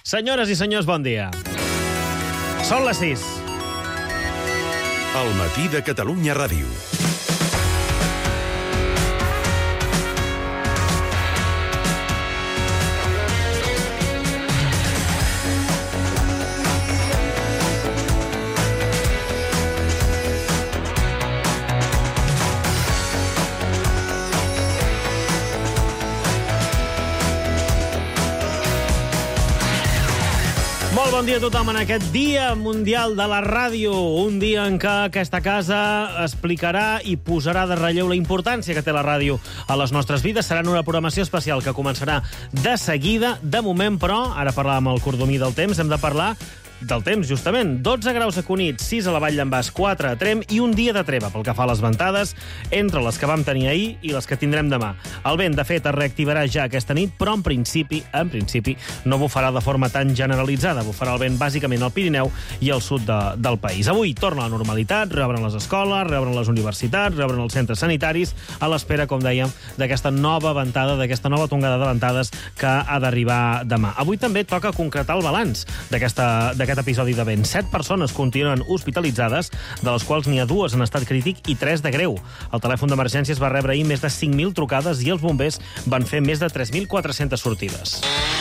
Senyores i senyors, bon dia. Són les 6. El matí de Catalunya Ràdio. Molt bon dia a tothom en aquest Dia Mundial de la Ràdio, un dia en què aquesta casa explicarà i posarà de relleu la importància que té la ràdio a les nostres vides. Serà una programació especial que començarà de seguida. De moment, però, ara parlàvem al cordomí del temps, hem de parlar del temps, justament. 12 graus a Cunit, 6 a la Vall d'en Bas, 4 a Tremp i un dia de treva pel que fa a les ventades entre les que vam tenir ahir i les que tindrem demà. El vent, de fet, es reactivarà ja aquesta nit, però en principi, no bufarà de forma tan generalitzada. Bufarà el vent bàsicament al Pirineu i al sud del país. Avui torna a la normalitat, reobren les escoles, reobren les universitats, reobren els centres sanitaris, a l'espera, com dèiem, d'aquesta nova ventada, d'aquesta nova tongada de ventades que ha d'arribar demà. Avui també toca concretar el balanç d'aquest episodi de vent. 7 persones continuen hospitalitzades, de les quals n'hi ha 2 en estat crític i 3 de greu. El telèfon d'emergències va rebre ahir més de 5.000 trucades i els bombers van fer més de 3.400 sortides.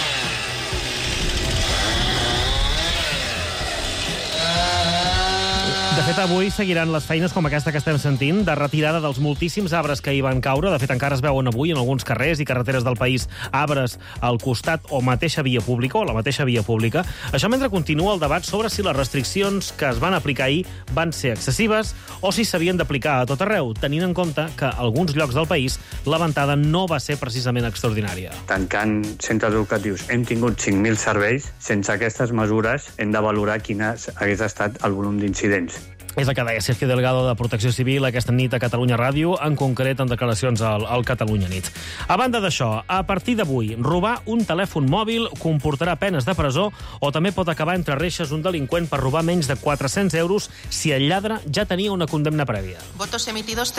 De fet, avui seguiran les feines com aquesta que estem sentint, de retirada dels moltíssims arbres que hi van caure. De fet, encara es veuen avui en alguns carrers i carreteres del país arbres al costat o mateixa via pública, o la mateixa via pública. Això mentre continua el debat sobre si les restriccions que es van aplicar ahir van ser excessives o si s'havien d'aplicar a tot arreu, tenint en compte que a alguns llocs del país la ventada no va ser precisament extraordinària. Tancant centres educatius hem tingut 5.000 serveis. Sense aquestes mesures hem de valorar quin hagués estat el volum d'incidents. És el que deia Sergio Delgado de Protecció Civil aquesta nit a Catalunya Ràdio, en concret en declaracions al Catalunya Nit. A banda d'això, a partir d'avui, robar un telèfon mòbil comportarà penes de presó o també pot acabar entre reixes un delinqüent per robar menys de 400 euros si el lladre ja tenia una condemna prèvia. Votos emitidos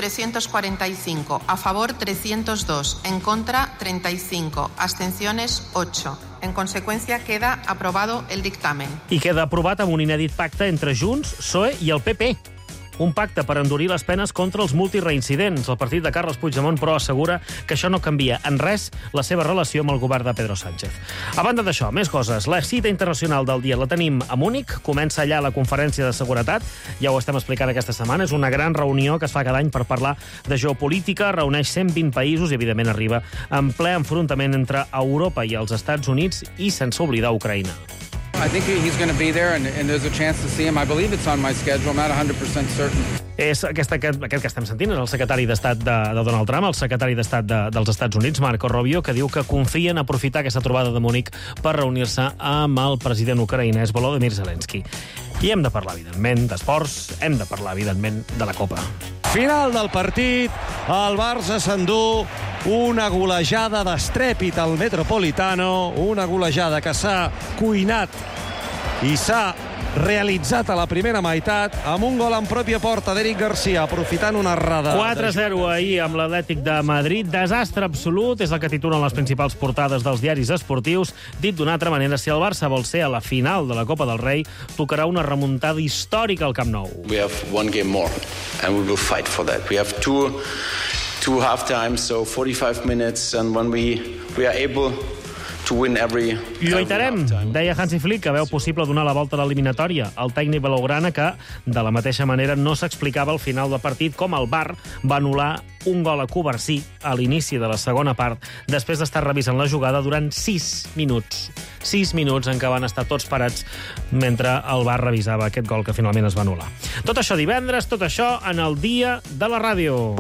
345, a favor 302, en contra 35, abstenciones 8. En consecuencia, queda aprobado el dictamen. I queda aprovat amb un inèdit pacte entre Junts, PSOE i el PP. Un pacte per endurir les penes contra els multireincidents. El partit de Carles Puigdemont, però, assegura que això no canvia en res la seva relació amb el govern de Pedro Sánchez. A banda d'això, més coses. La cita internacional del dia la tenim a Múnich. Comença allà la conferència de seguretat. Ja ho estem explicant aquesta setmana. És una gran reunió que es fa cada any per parlar de geopolítica. Reuneix 120 països i, evidentment, arriba en ple enfrontament entre Europa i els Estats Units i, sense oblidar, Ucraïna. I think he's going to be there, and there's a chance to see him. I believe it's on my schedule. I'm not 100% certain. Aquest que estem sentint és el secretari d'Estat de Donald Trump, el secretari d'Estat dels Estats Units, Marco Rubio, que diu que confia en aprofitar aquesta trobada de Múnich per reunir-se amb el president ucraïnès Volodymyr Zelensky. I hem de parlar, evidentment, d'esports, hem de parlar, evidentment, de la Copa. Final del partit, el Barça s'endú una golejada d'estrèpit al Metropolitano, una golejada que s'ha cuinat i s'ha realitzat a la primera meitat amb un gol en pròpia porta d'Eric Garcia, aprofitant una errada. 4-0 ahir amb l'Atlètic de Madrid. Desastre absolut, és el que titulen les principals portades dels diaris esportius. Dit d'una altra manera, si el Barça vol ser a la final de la Copa del Rei, tocarà una remuntada històrica al Camp Nou. We have one game more, and we will fight for that. We have two half-times, so 45 minutes, and when we are able to win every Lluitarem, deia Hansi Flick, que veu possible donar la volta a l'eliminatòria. El tècnic blaugrana que, de la mateixa manera, no s'explicava al final del partit com el VAR va anul·lar un gol a Covarsí a l'inici de la segona part, després d'estar revisant la jugada durant 6 minuts. 6 minuts en què van estar tots parats mentre el VAR revisava aquest gol que finalment es va anul·lar. Tot això divendres, tot això en el Dia de la Ràdio.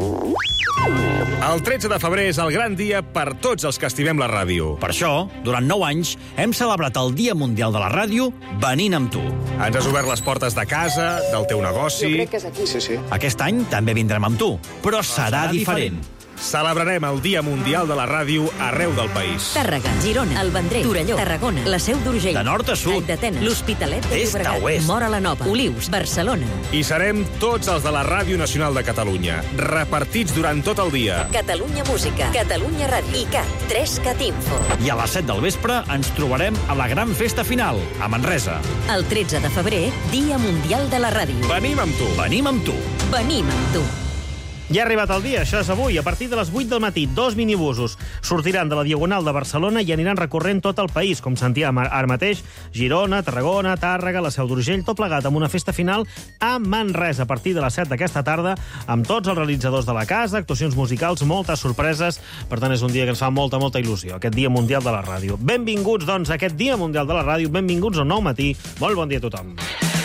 El 13 de febrer és el gran dia per tots els que estimem la ràdio. Per això, durant 9 anys, hem celebrat el Dia Mundial de la Ràdio venint amb tu. Ens has obert les portes de casa, del teu negoci. Aquest any també vindrem amb tu, però serà diferent. Celebrarem el Dia Mundial de la Ràdio arreu del país. Tàrrega, Girona, el Vendrell, Torelló, Tarragona, la Seu d'Urgell, De nord a sud, Vall d'Atenes, l'Hospitalet de d'est a Llobregat, oest, Móra la Nova, Olius, Barcelona. I serem tots els de la Ràdio Nacional de Catalunya, repartits durant tot el dia. Catalunya Música, Catalunya Ràdio i CAT, 3CAT Info. I a les 7 del vespre ens trobarem a la gran festa final, a Manresa. El 13 de febrer, Dia Mundial de la Ràdio. Venim amb tu. Venim amb tu. Venim amb tu. Ja ha arribat el dia, això és avui. A partir de les 8 del matí, 2 minibusos sortiran de la Diagonal de Barcelona i aniran recorrent tot el país, com sentíem ara mateix, Girona, Tarragona, Tàrrega, la Seu d'Urgell, tot plegat amb una festa final a Manresa a partir de les 7 d'aquesta tarda, amb tots els realitzadors de la casa, actuacions musicals, moltes sorpreses. Per tant, és un dia que ens fa molta il·lusió, aquest Dia Mundial de la Ràdio. Benvinguts, doncs, a aquest Dia Mundial de la Ràdio. Benvinguts a un nou matí. Molt bon dia a tothom.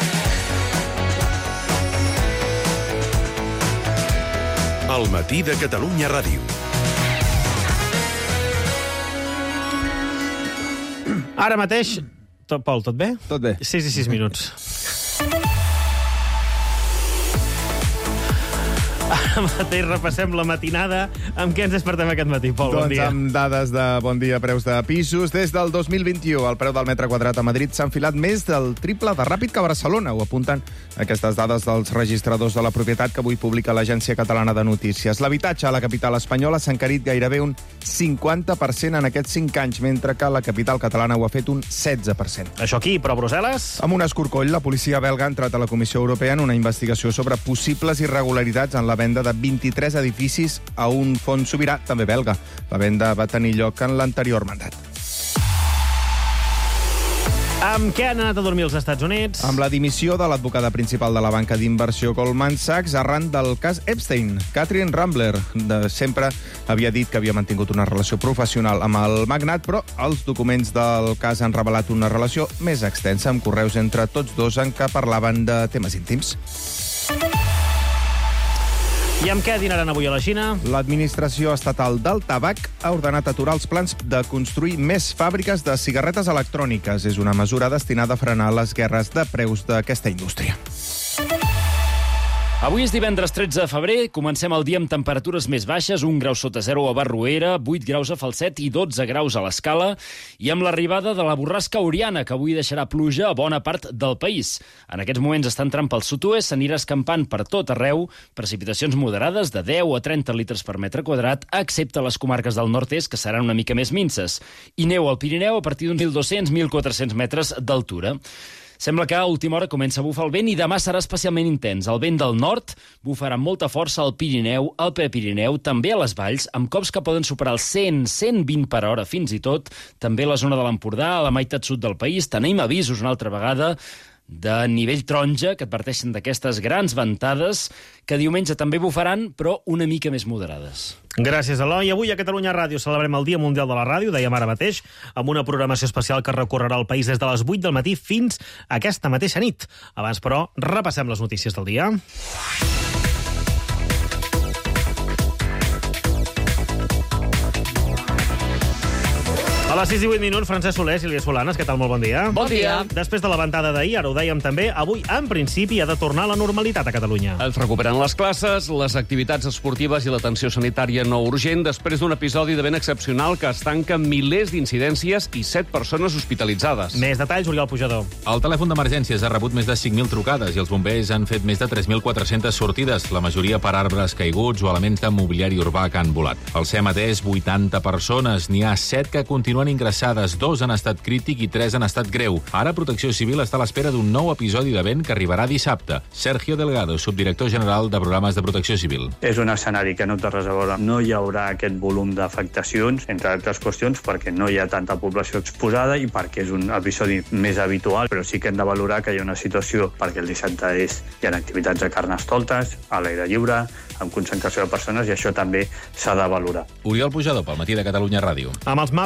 El matí de Catalunya Ràdio. Ara mateix... Pol, tot bé? Tot bé. 6 i 6 minuts. Ara mateix repassem la matinada. Amb què ens despertem aquest matí, Pol? Bon dia. Doncs amb dades de bon dia, preus de pisos. Des del 2021, el preu del metre quadrat a Madrid s'ha enfilat més del triple de ràpid que a Barcelona. Ho apunten aquestes dades dels registradors de la propietat que avui publica l'Agència Catalana de Notícies. L'habitatge a la capital espanyola s'ha encarit gairebé un 50% en aquests 5 anys, mentre que la capital catalana ho ha fet un 16%. Això aquí, però a Brussel·les... Amb un escorcoll, la policia belga ha entrat a la Comissió Europea en una investigació sobre possibles irregularitats en la venda de 23 edificis a un fons sobirà, també belga. La venda va tenir lloc en l'anterior mandat. Amb què han anat a dormir els Estats Units? Amb la dimissió de l'advocada principal de la banca d'inversió Goldman Sachs arran del cas Epstein. Katherine Rambler sempre havia dit que havia mantingut una relació professional amb el magnat, però els documents del cas han revelat una relació més extensa, amb correus entre tots dos en què parlaven de temes íntims. I amb què dinaran avui a la Xina? L'Administració Estatal del Tabac ha ordenat aturar els plans de construir més fàbriques de cigarretes electròniques. És una mesura destinada a frenar les guerres de preus d'aquesta indústria. Avui és divendres 13 de febrer, comencem el dia amb temperatures més baixes, 1 grau sota 0 a Barruera, 8 graus a Falset i 12 graus a l'Escala, i amb l'arribada de la borrasca Oriana, que avui deixarà pluja a bona part del país. En aquests moments està entrant pel sud-oest, s'anirà escampant per tot arreu, precipitacions moderades de 10 a 30 litres per metre quadrat, excepte les comarques del nord-est, que seran una mica més minces, i neu al Pirineu a partir d'uns 1.200-1.400 metres d'altura. Sembla que a última hora comença a bufar el vent i demà serà especialment intens. El vent del nord bufarà amb molta força al Pirineu, al Prepirineu, també a les valls, amb cops que poden superar els 100-120 per hora fins i tot. També a la zona de l'Empordà, a la meitat sud del país. Tenim avisos una altra vegada de nivell taronja, que adverteixen d'aquestes grans ventades, que diumenge també bufaran, però una mica més moderades. Gràcies, Eloi. Avui a Catalunya Ràdio celebrem el Dia Mundial de la Ràdio, dèiem ara mateix, amb una programació especial que recorrerà el país des de les 8 del matí fins aquesta mateixa nit. Abans, però, repassem les notícies del dia. A les 6 i 8 minuts, Francesc Soler, Sílvia Solanes, què tal? Molt bon dia. Bon dia. Després de la ventada d'ahir, ara ho dèiem també, avui, en principi, ha de tornar a la normalitat a Catalunya. Es recuperen les classes, les activitats esportives i l'atenció sanitària no urgent després d'un episodi de vent excepcional que es tanca amb milers d'incidències i 7 persones hospitalitzades. Més detalls, Oriol Pujador. El telèfon d'emergències ha rebut més de 5.000 trucades i els bombers han fet més de 3.400 sortides, la majoria per arbres caiguts o elements de mobiliari urbà que han volat. El SEM ha atès 80 persones, n'hi ha 7 que continuen ingressades, 2 en estat crític i 3 en estat greu. Ara Protecció Civil està a l'espera d'un nou episodi de vent que arribarà dissabte. Sergio Delgado, subdirector general de Programes de Protecció Civil. És un escenari que no té res a veure. No hi haurà aquest volum d'afectacions, entre altres qüestions, perquè no hi ha tanta població exposada i perquè és un episodi més habitual, però sí que hem de valorar que hi ha una situació perquè el dissabte hi ha activitats de carnestoltes, a l'aire lliure, amb concentració de persones, i això també s'ha de valorar. Oriol Pujador, pel Matí de Catalunya Ràdio. Amb els mapes del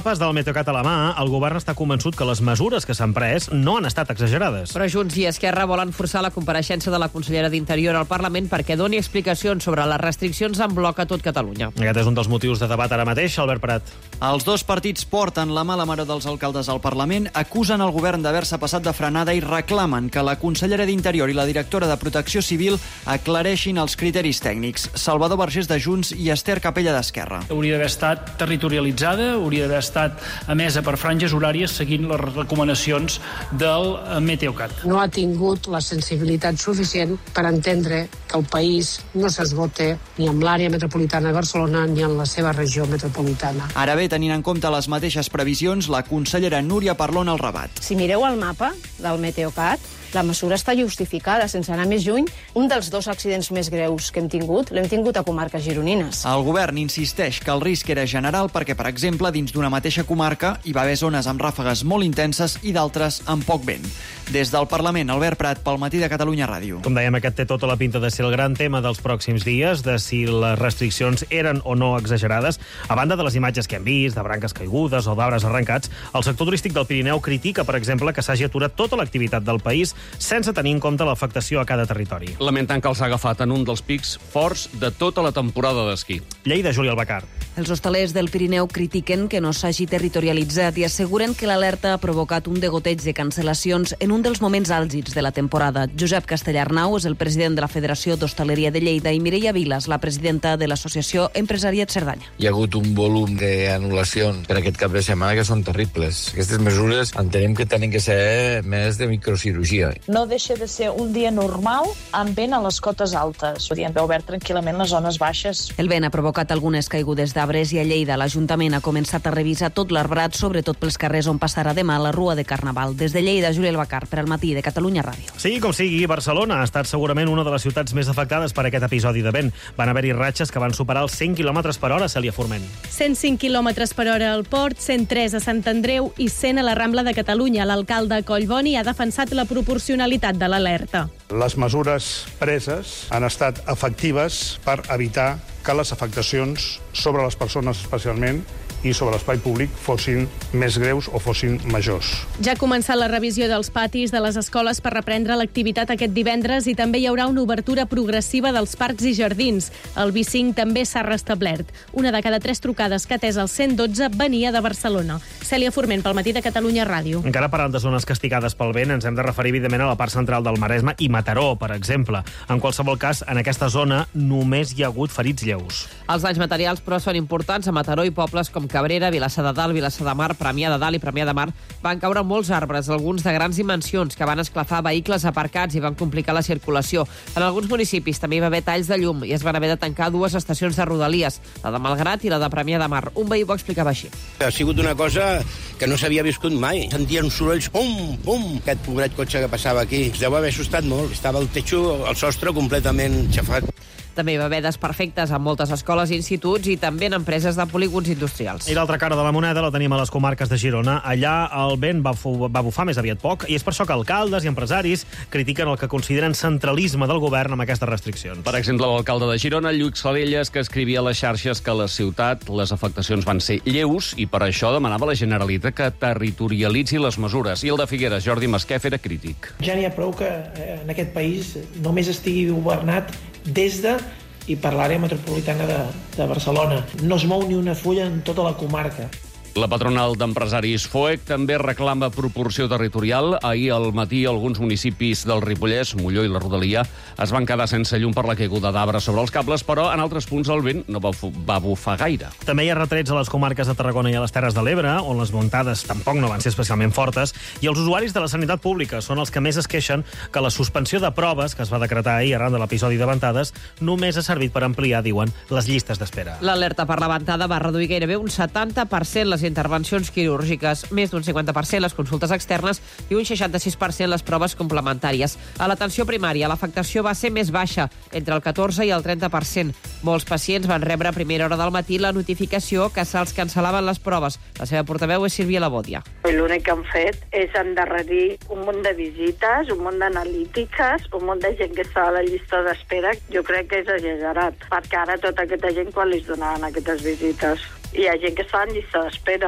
Meteocat a la mà, el govern està convençut que les mesures que s'han pres no han estat exagerades. Però Junts i Esquerra volen forçar la compareixença de la consellera d'Interior al Parlament perquè doni explicacions sobre les restriccions en bloc a tot Catalunya. Aquest és un dels motius de debat ara mateix, Albert Prat. Els dos partits porten la mala mare dels alcaldes al Parlament, acusen el govern d'haver-se passat de frenada i reclamen que la consellera d'Interior i la directora de Protecció Civil aclareixin els criteris tècnics. Salvador Vergés de Junts i Esther Capella d'Esquerra. Hauria d'haver estat territorialitzada, hauria d'haver estat emesa per franges horàries seguint les recomanacions del Meteocat. No ha tingut la sensibilitat suficient per entendre que el país no s'esgote ni amb l'àrea metropolitana de Barcelona ni en la seva regió metropolitana. Ara bé, tenint en compte les mateixes previsions, la consellera Núria Parlon al Rabat. Si mireu el mapa del Meteocat, la mesura està justificada, sense anar més lluny. Un dels 2 accidents més greus que hem tingut, l'hem tingut a comarques gironines. El govern insisteix que el risc era general perquè, per exemple, dins d'una mateixa comarca hi va haver zones amb ràfegues molt intenses i d'altres amb poc vent. Des del Parlament, Albert Prat, pel Matí de Catalunya Ràdio. Com dèiem, aquest té tota la pinta de ser el gran tema dels pròxims dies, de si les restriccions eren o no exagerades. A banda de les imatges que hem vist, de branques caigudes o d'arbres arrencats, el sector turístic del Pirineu critica, per exemple, que s'hagi aturat tota l'activitat del país sense tenir en compte l'afectació a cada territori. Lamentant que els ha agafat en un dels pics forts de tota la temporada d'esquí. Lleida, Júlia Albacar. Els hostalers del Pirineu critiquen que no s'hagi territorialitzat i asseguren que l'alerta ha provocat un degoteig de cancel·lacions en un dels moments àlgids de la temporada. Josep Castellarnau és el president de la Federació d'Hostaleria de Lleida i Mireia Vilas, la presidenta de l'Associació Empresariat Cerdanya. Hi ha hagut un volum d'anul·lacions per aquest cap de setmana que són terribles. Aquestes mesures entenem que tenen que ser més de microcirurgia. No deixa de ser un dia normal amb vent a les cotes altes. Podien haver obert tranquil·lament les zones baixes. El vent ha provocat algunes caigudes d'arbres i a Lleida l'Ajuntament ha començat a revisar tot l'arbrat, sobretot pels carrers on passarà demà la Rua de Carnaval. Des de Lleida, Júlia Albacar, per al Matí de Catalunya Ràdio. Sigui com sigui, Barcelona ha estat segurament una de les ciutats més afectades per aquest episodi de vent. Van haver-hi ratxes que van superar els 100 km per hora, Cèlia Forment. 105 km per hora al Port, 103 a Sant Andreu i 100 a la Rambla de Catalunya. L'alcalde Collboni ha defensat la proporcionalitat de l'alerta. Les mesures preses han estat efectives per evitar que les afectacions sobre les persones especialment i sobre l'espai públic fossin més greus o fossin majors. Ja ha començat la revisió dels patis de les escoles per reprendre l'activitat aquest divendres i també hi haurà una obertura progressiva dels parcs i jardins. El B5 també s'ha restablert. Una de cada 3 trucades que ha atès el 112 venia de Barcelona. Cèlia Forment, pel Matí de Catalunya Ràdio. Encara parlant de zones castigades pel vent, ens hem de referir, evidentment, a la part central del Maresme i Mataró, per exemple. En qualsevol cas, en aquesta zona només hi ha hagut ferits lleus. Els danys materials, però, són importants. A Mataró i pobles com Cabrera, Vilassar de Dalt, Vilassar de Mar, Premià de Dalt i Premià de Mar van caure molts arbres, alguns de grans dimensions, que van esclafar vehicles aparcats i van complicar la circulació. En alguns municipis també hi va haver talls de llum i es van haver de tancar 2 estacions de Rodalies, la de Malgrat i la de Premià de Mar. Un veí ho explicava així. Ha sigut una cosa que no s'havia viscut mai. Sentia uns sorolls, pum, pum, aquest pobret cotxe que passava aquí. Es deu haver assustat molt. Estava el techo, el sostre completament xafat. També hi va haver desperfectes en moltes escoles i instituts i també en empreses de polígons industrials. I l'altra cara de la moneda la tenim a les comarques de Girona. Allà el vent va bufar més aviat poc i és per això que alcaldes i empresaris critiquen el que consideren centralisme del govern amb aquestes restriccions. Per exemple, l'alcalde de Girona, Lluís Salelles, que escrivia a les xarxes que a la ciutat les afectacions van ser lleus i per això demanava a la Generalitat que territorialitzi les mesures. I el de Figueres, Jordi Masquef, era crític. Ja n'hi ha prou que en aquest país només estigui governat des de i per l'àrea metropolitana de Barcelona. No es mou ni una fulla en tota la comarca. La patronal d'empresaris FOEC també reclama proporció territorial. Ahir al matí alguns municipis del Ripollès, Molló i la Rodalia, es van quedar sense llum per la caiguda d'arbres sobre els cables, però en altres punts el vent no va bufar gaire. També hi ha retrets a les comarques de Tarragona i a les Terres de l'Ebre, on les muntades tampoc no van ser especialment fortes, i els usuaris de la sanitat pública són els que més es queixen que la suspensió de proves que es va decretar ahir arran de l'episodi de ventades només ha servit per ampliar, diuen, les llistes d'espera. L'alerta per la ventada va reduir gairebé un 70% les intervencions quirúrgiques, més d'un 50% les consultes externes i un 66% les proves complementàries. A l'atenció primària, l'afectació va ser més baixa, entre el 14 i el 30%. Molts pacients van rebre a primera hora del matí la notificació que se'ls cancel·laven les proves. La seva portaveu és Sílvia Labòdia. L'únic que han fet és endarrerir un munt de visites, un munt d'analítiques, un munt de gent que està a la llista d'espera. Jo crec que és exagerat, perquè ara tota aquesta gent quan li donaven aquestes visites? Hi ha gent que està en llista d'espera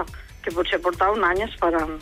que potser portava un any esperant.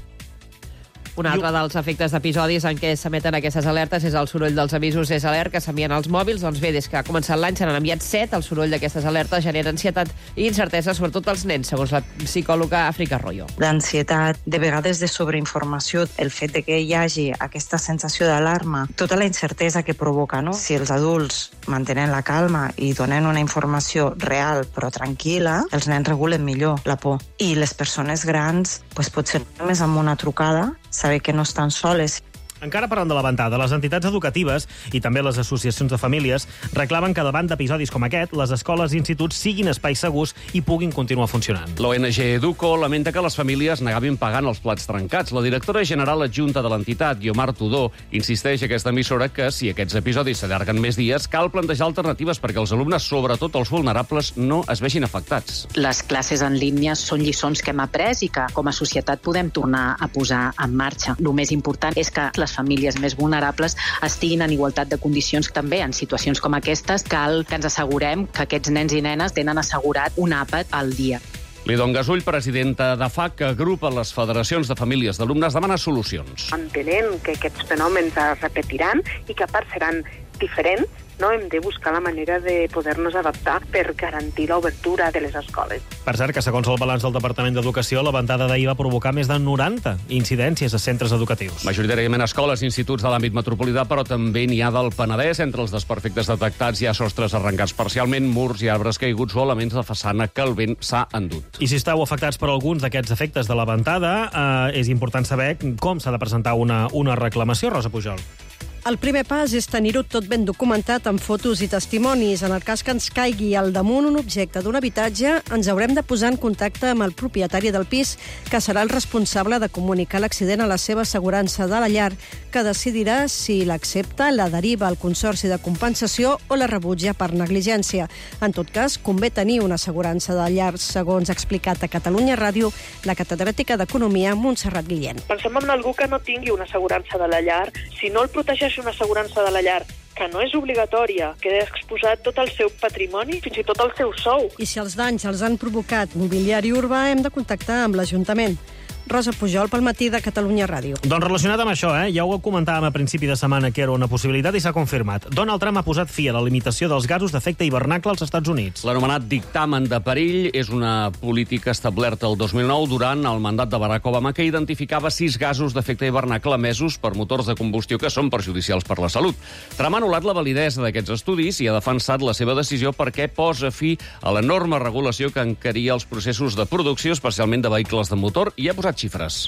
Un altre dels efectes d'episodis en què s'emeten aquestes alertes és el soroll dels avisos SOS que s'envien als mòbils. Doncs bé, des que ha començat l'any se n'han enviat 7. El soroll d'aquestes alertes genera ansietat i incertesa, sobretot als nens, segons la psicòloga Àfrica Arroyo. D'ansietat, de vegades de sobreinformació, el fet de que hi hagi aquesta sensació d'alarma, tota la incertesa que provoca, no? Si els adults mantenen la calma i donen una informació real però tranquil·la, els nens regulen millor la por. I les persones grans, potser només amb una trucada, saber que no estan soles. Encara parlant de la ventada, les entitats educatives i també les associacions de famílies reclamen que davant d'episodis com aquest, les escoles i instituts siguin espais segurs i puguin continuar funcionant. L'ONG Educo lamenta que les famílies negavin pagant els plats trencats. La directora general adjunta de l'entitat, Guiomar Tudó, insisteix a aquesta emissora que, si aquests episodis s'allarguen més dies, cal plantejar alternatives perquè els alumnes, sobretot els vulnerables, no es vegin afectats. Les classes en línia són lliçons que hem après i que, com a societat, podem tornar a posar en marxa. El més important és que les famílies més vulnerables estiguin en igualtat de condicions. També en situacions com aquestes cal que ens assegurem que aquests nens i nenes tenen assegurat un àpat al dia. Lidon Gasull, presidenta de FAC, que agrupa les federacions de famílies d'alumnes, demana solucions. Entenent que aquests fenòmens es repetiran i que a part seran diferents, no hem de buscar la manera de poder-nos adaptar per garantir l'obertura de les escoles. Per cert, que segons el balanç del Departament d'Educació, la ventada d'ahir va provocar més de 90 incidències a centres educatius. Majoritàriament escoles i instituts de l'àmbit metropolità, però també n'hi ha del Penedès. Entre els desperfectes detectats hi ha sostres arrencats parcialment, murs i arbres caiguts o elements de façana que el vent s'ha endut. I si esteu afectats per alguns d'aquests efectes de la ventada, és important saber com s'ha de presentar una reclamació, Rosa Pujol. El primer pas és tenir-ho tot ben documentat amb fotos i testimonis. En el cas que ens caigui al damunt un objecte d'un habitatge, ens haurem de posar en contacte amb el propietari del pis, que serà el responsable de comunicar l'accident a la seva assegurança de la llar, que decidirà si l'accepta, la deriva al Consorci de Compensació o la rebutja per negligència. En tot cas, convé tenir una assegurança de llar, segons ha explicat a Catalunya Ràdio la catedràtica d'Economia Montserrat Guillén. Pensem en algú que no tingui una assegurança de la llar. Si no el protegeix una assegurança de la llar que no és obligatòria, queda exposat tot el seu patrimoni, fins i tot el seu sou. I si els danys els han provocat mobiliari urbà, hem de contactar amb l'Ajuntament. Rosa Pujol, pel matí de Catalunya Ràdio. Doncs relacionat amb això, ja ho comentàvem a principi de setmana que era una possibilitat i s'ha confirmat. Donald Trump ha posat fi a la limitació dels gasos d'efecte hivernacle als Estats Units. L'anomenat dictamen de perill és una política establerta el 2009 durant el mandat de Barack Obama que identificava 6 gasos d'efecte hivernacle emesos per motors de combustió que són perjudicials per la salut. Trump ha anul·lat la validesa d'aquests estudis i ha defensat la seva decisió perquè posa fi a l'enorme regulació que encaria els processos de producció, especialment de vehicles de motor, i ha posat xifres.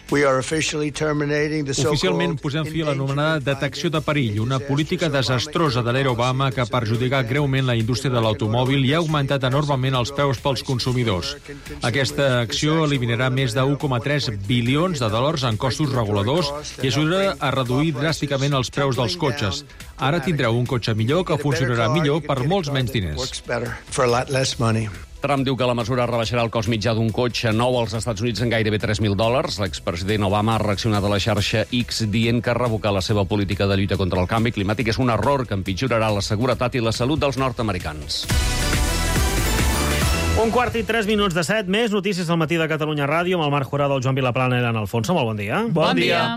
Oficialment posem fi a l'anomenada detecció de perill, una política desastrosa de l'era Obama que ha perjudicat greument la indústria de l'automòbil i ha augmentat enormement els preus pels consumidors. Aquesta acció eliminarà més de 1,3 bilions de dòlars en costos reguladors i ajudarà a reduir dràsticament els preus dels cotxes. Ara tindreu un cotxe millor que funcionarà millor per molts menys diners. Trump diu que la mesura rebaixarà el cost mitjà d'un cotxe nou als Estats Units en gairebé $3.000. L'expresident Obama ha reaccionat a la xarxa X dient que revocar la seva política de lluita contra el canvi climàtic és un error que empitjorarà la seguretat i la salut dels nord-americans. 1:03 de 7, més notícies al matí de Catalunya Ràdio amb el Marc Jurado, el Joan Vilaplana i l'Anna Alfonso. Molt bon dia. Bon dia.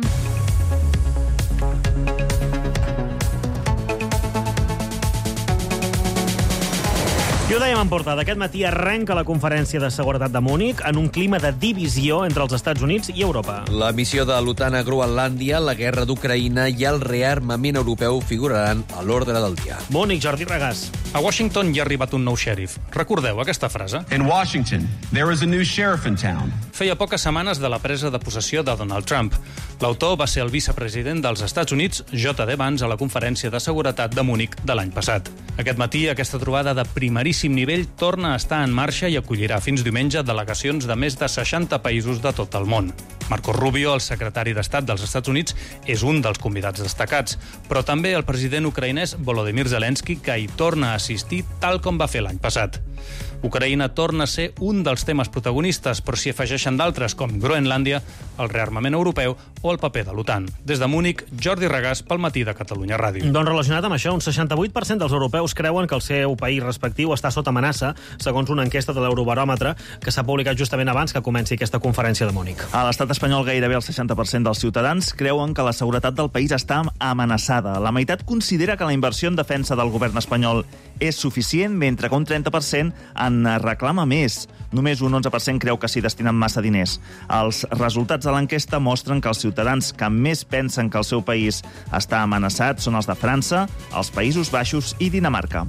I ho dèiem en portada. Aquest matí arrenca la conferència de seguretat de Múnich en un clima de divisió entre els Estats Units i Europa. La missió de l'OTAN a Groenlàndia, la guerra d'Ucraïna i el rearmament europeu figuraran a l'ordre del dia. Múnich, Jordi Regàs. A Washington hi ha arribat un nou xèrif. Recordeu aquesta frase? In Washington, there is a new sheriff in town. Feia poques setmanes de la presa de possessió de Donald Trump. L'autor va ser el vicepresident dels Estats Units, J.D. Vance, a la conferència de seguretat de Múnich de l'any passat. Aquest matí, aquesta trobada de primeríssim nivell torna a estar en marxa i acollirà fins diumenge delegacions de més de 60 països de tot el món. Marco Rubio, el secretari d'Estat dels Estats Units, és un dels convidats destacats, però també el president ucraïnès Volodymyr Zelensky, que hi torna a assistir tal com va fer l'any passat. Ucraïna torna a ser un dels temes protagonistes, però s'hi afegeixen d'altres, com Groenlàndia, el rearmament europeu o el paper de l'OTAN. Des de Múnich, Jordi Regàs, pel Matí de Catalunya Ràdio. Doncs relacionat amb això, un 68% dels europeus creuen que el seu país respectiu està sota amenaça, segons una enquesta de l'Eurobaròmetre que s'ha publicat justament abans que comenci aquesta conferència de Múnich. A l'estat espanyol, gairebé el 60% dels ciutadans creuen que la seguretat del país està amenaçada. La meitat considera que la inversió en defensa del govern espanyol és suficient, mentre que un 30% en reclama més. Només un 11% creu que s'hi destinen massa diners. Els resultats de l'enquesta mostren que els ciutadans que més pensen que el seu país està amenaçat són els de França, els Països Baixos i Dinamarca.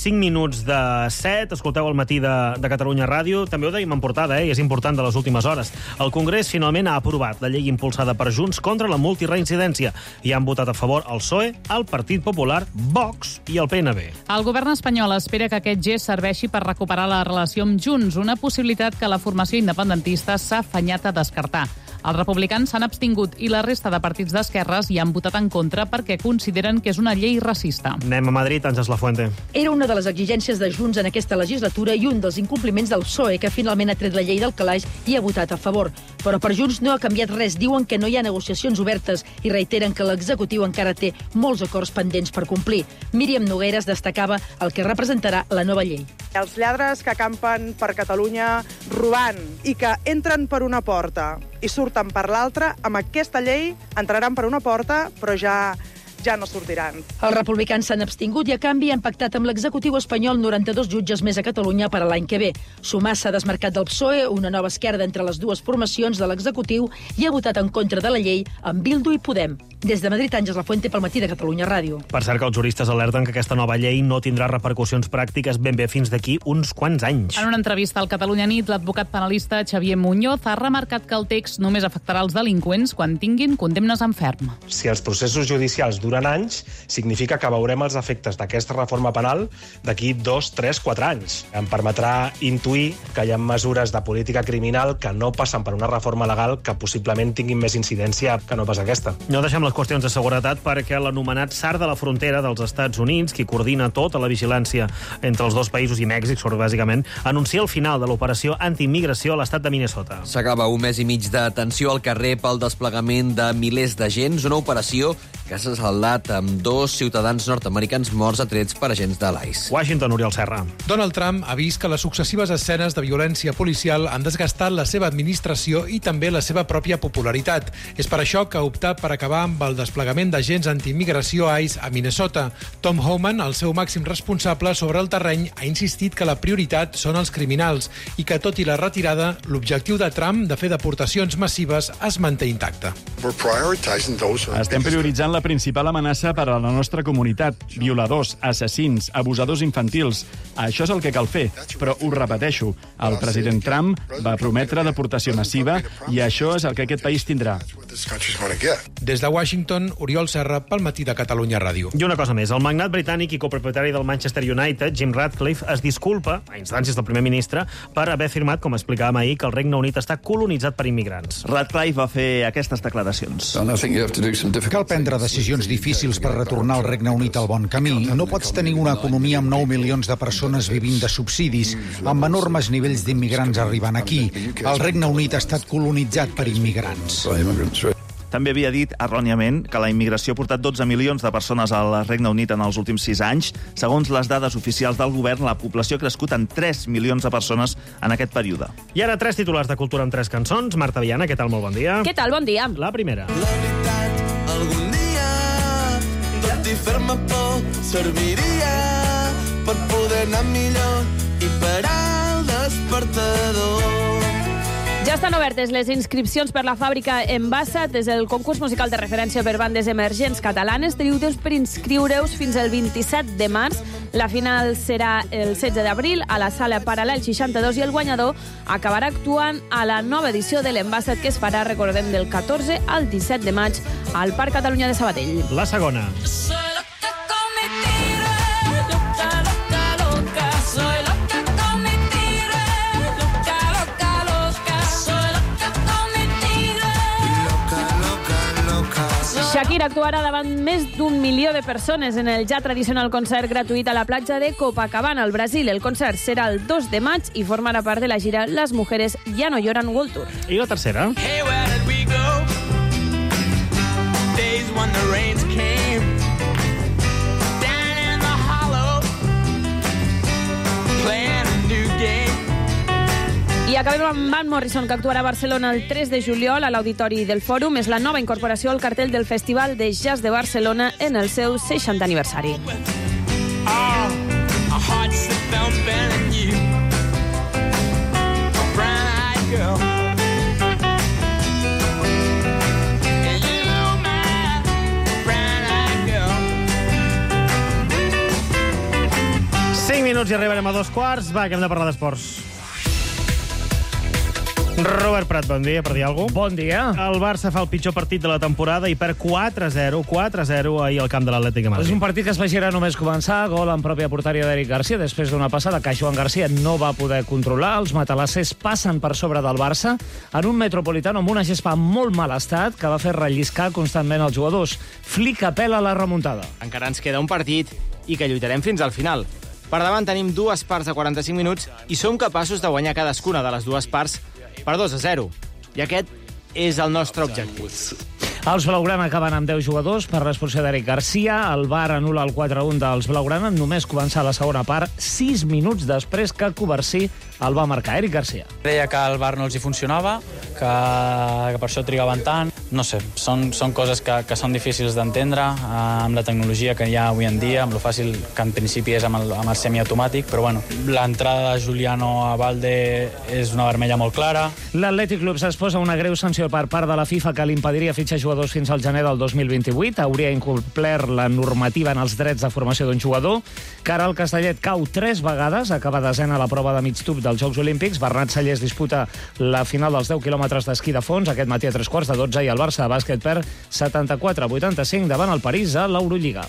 1:05 escolteu el Matí de Catalunya Ràdio. També ho dèiem en portada, i és important de les últimes hores. El Congrés finalment ha aprovat la llei impulsada per Junts contra la multireincidència i han votat a favor el PSOE, el Partit Popular, Vox i el PNB. El govern espanyol espera que aquest gest serveixi per recuperar la relació amb Junts, una possibilitat que la formació independentista s'ha afanyat a descartar. Els republicans s'han abstingut i la resta de partits d'esquerres hi han votat en contra perquè consideren que és una llei racista. Anem a Madrid, Àngels Lafuente. Era una de les exigències de Junts en aquesta legislatura i un dels incompliments del PSOE, que finalment ha tret la llei del calaix i ha votat a favor. Però per Junts no ha canviat res. Diuen que no hi ha negociacions obertes i reiteren que l'executiu encara té molts acords pendents per complir. Míriam Nogueras destacava el que representarà la nova llei. Els lladres que campen per Catalunya robant i que entren per una porta i surten per l'altra, amb aquesta llei entraran per una porta, però ja no sortiran. Els republicans s'han abstingut i, a canvi, han pactat amb l'executiu espanyol 92 jutges més a Catalunya per a l'any que ve. Sumar s'ha desmarcat del PSOE, una nova esquerda entre les dues formacions de l'executiu, i ha votat en contra de la llei amb Bildu i Podem. Des de Madrid, Àngels Lafuente, pel Matí de Catalunya Ràdio. Per cert, que els juristes alerten que aquesta nova llei no tindrà repercussions pràctiques ben bé fins d'aquí uns quants anys. En una entrevista al Catalunya Nit, l'advocat penalista Xavier Muñoz ha remarcat que el text només afectarà els delinqüents quan tinguin condemnes en ferm. Si els processos judicials duren anys, significa que veurem els efectes d'aquesta reforma penal d'aquí 2, 3, 4 anys. Em permetrà intuir que hi ha mesures de política criminal que no passen per una reforma legal que possiblement tinguin més incidència que no pas aquesta. No deixem les qüestions de seguretat perquè l'anomenat SAR de la frontera dels Estats Units, qui coordina tota la vigilància entre els dos països i Mèxic, bàsicament, anuncia el final de l'operació antiimmigració a l'estat de Minnesota. S'acaba un mes i mig de tensió al carrer pel desplegament de milers d'agents, una operació que s'ha saldat amb 2 ciutadans nord-americans morts atrets per agents de l'ICE. Washington, Oriol Serra. Donald Trump ha vist que les successives escenes de violència policial han desgastat la seva administració i també la seva pròpia popularitat. És per això que ha optat per acabar amb el desplegament d'agents antiimmigració ICE a Minnesota. Tom Homan, el seu màxim responsable sobre el terreny, ha insistit que la prioritat són els criminals i que, tot i la retirada, l'objectiu de Trump de fer deportacions massives es manté intacte. Estem prioritzant la principal amenaça per a la nostra comunitat. Violadors, assassins, abusadors infantils. Això és el que cal fer. Però ho repeteixo, el president Trump va prometre deportació massiva i això és el que aquest país tindrà. Des de Washington, Oriol Serra, pel Matí de Catalunya Ràdio. I una cosa més, el magnat britànic i copropietari del Manchester United, Jim Ratcliffe, es disculpa, a instàncies del primer ministre, per haver afirmat, com explicàvem ahir, que el Regne Unit està colonitzat per immigrants. Ratcliffe va fer aquestes declaracions. Cal prendre decisions difícils per retornar el Regne Unit al bon camí. No pots tenir una economia amb 9 milions de persones vivint de subsidis, amb enormes nivells d'immigrants arribant aquí. El Regne Unit ha estat colonitzat per immigrants. També havia dit, erròniament, que la immigració ha portat 12 milions de persones al Regne Unit en els últims 6 anys. Segons les dades oficials del govern, la població ha crescut en 3 milions de persones en aquest període. I ara 3 titulars de cultura amb 3 cançons. Marta Viana, què tal? Molt bon dia. Què tal? Bon dia. La primera. La veritat, algun dia, tot i fer-me por, serviria per poder anar millor i parar el despertador. Ja estan obertes les inscripcions per la fàbrica Envasat. És el concurs musical de referència per bandes emergents catalanes. Teniu temps per inscriure-us fins al 27 de març. La final serà el 16 d'abril a la sala Paral·lel 62 i el guanyador acabarà actuant a la nova edició de l'Envasat, que es farà, recordem, del 14 al 17 de maig al Parc Catalunya de Sabadell. La segona. Shakira actuarà davant més d'1 milió de persones en el ja tradicional concert gratuït a la platja de Copacabana, al Brasil. El concert serà el 2 de maig i formarà part de la gira Las Mujeres Ya No Lloran World Tour. I la tercera? Hey, where did we go? Days when the rains came. Down in the hollow. Playing a new game. I acabem amb Van Morrison, que actuarà a Barcelona el 3 de juliol a l'Auditori del Fòrum. És la nova incorporació al cartell del Festival de Jazz de Barcelona en el seu 60 aniversari. Girl. 5 minuts i arribarem a 2:15. Va, que hem de parlar d'esports. Robert Prat, bon dia, per dir alguna cosa. Bon dia. El Barça fa el pitjor partit de la temporada i perd 4-0 ahir al camp de l'Atlètic de Madrid. És un partit que es va girar només començar, gol en pròpia porteria d'Eric Garcia, després d'una passada que Joan Garcia no va poder controlar. Els matalassers passen per sobre del Barça en un Metropolitano amb una gespa en molt mal estat que va fer relliscar constantment els jugadors. Flick apela a la remuntada. Encara ens queda un partit i que lluitarem fins al final. Per davant tenim dues parts de 45 minuts i som capaços de guanyar cadascuna de les dues parts per 2-0. I aquest és el nostre objectiu. Els blaugrana acaben amb 10 jugadors per l'expulsió d'Eric Garcia. El VAR anul·la el 4-1 dels blaugrana només començar la segona part, 6 minuts després que Covarsí el va marcar, Eric Garcia. Deia que el VAR no els hi funcionava, que per això trigaven tant. No sé, són coses que són difícils d'entendre amb la tecnologia que hi ha avui en dia, amb lo fàcil que en principi és amb el semiautomàtic, però bueno, l'entrada de Juliano a Valde és una vermella molt clara. L'Atlètic Club s'exposa una greu sanció per part de la FIFA que li impediria fitxar jugadors fins al gener del 2028. Hauria incomplert la normativa en els drets de formació d'un jugador. Caral Castellet cau 3 vegades, acaba desena a la prova de mig tub dels Jocs Olímpics. Bernat Sallés disputa la final dels 10 quilòmetres d'esquí de fons aquest matí a 3:15 i el Barça de bàsquet perd 74-85 davant el París a l'Eurolliga.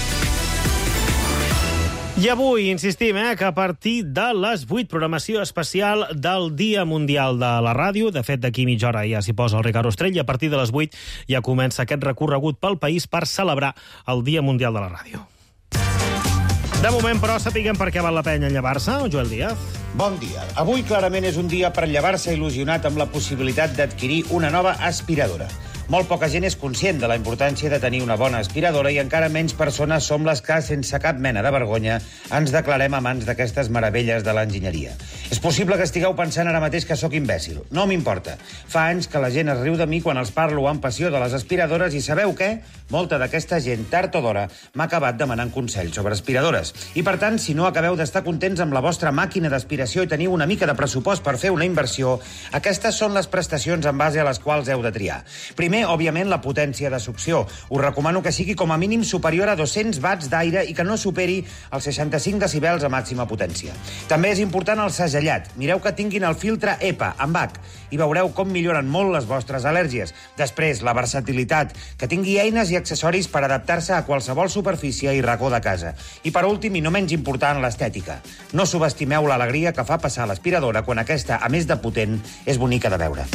I avui insistim que a partir de les 8, programació especial del Dia Mundial de la Ràdio. De fet, d'aquí mitja hora ja s'hi posa el Ricard Ostrell i a partir de les 8 ja comença aquest recorregut pel país per celebrar el Dia Mundial de la Ràdio. De moment, però, sapiguem per què val la pena llevar-se, Joel Díaz. Bon dia. Avui clarament és un dia per llevar-se il·lusionat amb la possibilitat d'adquirir una nova aspiradora. Molt poca gent és conscient de la importància de tenir una bona aspiradora i encara menys persones som les que, sense cap mena de vergonya, ens declarem amants d'aquestes meravelles de l'enginyeria. És possible que estigueu pensant ara mateix que sóc imbècil. No m'importa. Fa anys que la gent es riu de mi quan els parlo amb passió de les aspiradores i sabeu què? Molta d'aquesta gent, tard o d'hora, m'ha acabat demanant consells sobre aspiradores. I, per tant, si no acabeu d'estar contents amb la vostra màquina d'aspiració i teniu una mica de pressupost per fer una inversió, aquestes són les prestacions en base a les quals heu de triar. Primer, òbviament, la potència de succió. Us recomano que sigui com a mínim superior a 200 watts d'aire i que no superi els 65 decibels a màxima potència. També és important el segellat. Mireu que tinguin el filtre EPA, amb H, i veureu com milloren molt les vostres al·lèrgies. Després, la versatilitat, que tingui eines i accessoris per adaptar-se a qualsevol superfície i racó de casa. I per últim, i no menys important, l'estètica. No subestimeu l'alegria que fa passar l'aspiradora quan aquesta, a més de potent, és bonica de veure.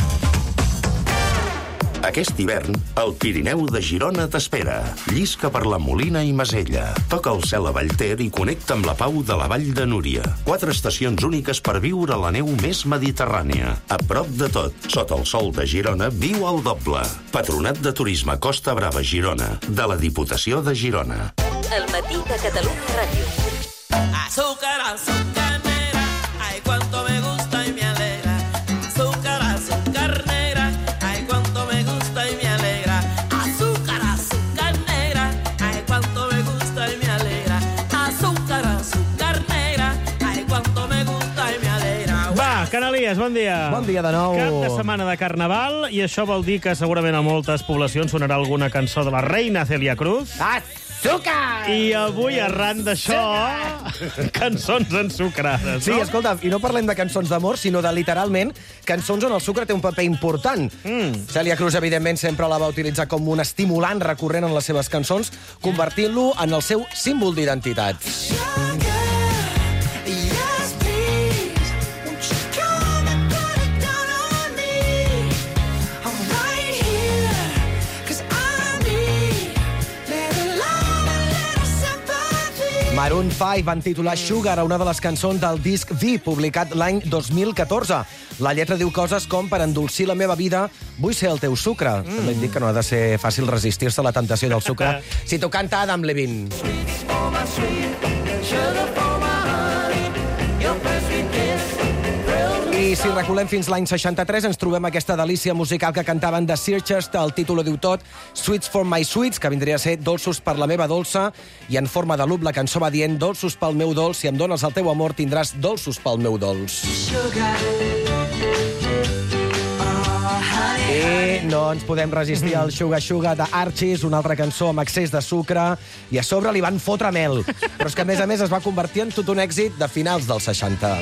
Aquest hivern, el Pirineu de Girona t'espera. Llisca per la Molina i Masella. Toca el cel a Vallter i connecta amb la pau de la Vall de Núria. 4 estacions úniques per viure la neu més mediterrània. A prop de tot, sota el sol de Girona, viu al doble. Patronat de Turisme Costa Brava Girona, de la Diputació de Girona. El matí de Catalunya Ràdio. Azúcar, azúcar negra, ay, cuánto me gusta y me alegra. Azúcar, azúcar negra, ay, cuánto me gusta y me alegra. Azúcar, azúcar negra, ay, cuánto me gusta y me alegra. Azúcar, azúcar negra, ay, cuánto me gusta y me alegra. Va, Canalies, bon dia. Bon dia de nou. Cap de setmana de Carnaval, i això vol dir que segurament a moltes poblacions sonarà alguna cançó de la reina Celia Cruz. Azúcar! I avui, arran d'això, cançons ensucrades, Sí, escolta, i no parlem de cançons d'amor, sinó de, literalment, cançons on el sucre té un paper important. Celia Cruz, evidentment, sempre la va utilitzar com un estimulant recurrent en les seves cançons, convertint-lo en el seu símbol d'identitat. Maroon 5 van titular Sugar a una de les cançons del disc V, publicat l'any 2014. La lletra diu coses com: per endolcir la meva vida, vull ser el teu sucre. També et dic que no ha de ser fàcil resistir-se a la temptació del sucre si t'ho canta Adam Levine. I si reculem fins l'any 63, ens trobem aquesta delícia musical que cantaven The Searchers, el títol ho diu tot, Sweets for my sweets, que vindria a ser dolços per la meva dolça, i en forma de loop la cançó va dient dolços pel meu dolç, si em dones el teu amor tindràs dolços pel meu dolç. I no ens podem resistir al Sugar Sugar de Archies, una altra cançó amb excés de sucre, i a sobre li van fotre mel. Però és que, a més, es va convertir en tot un èxit de finals dels 60.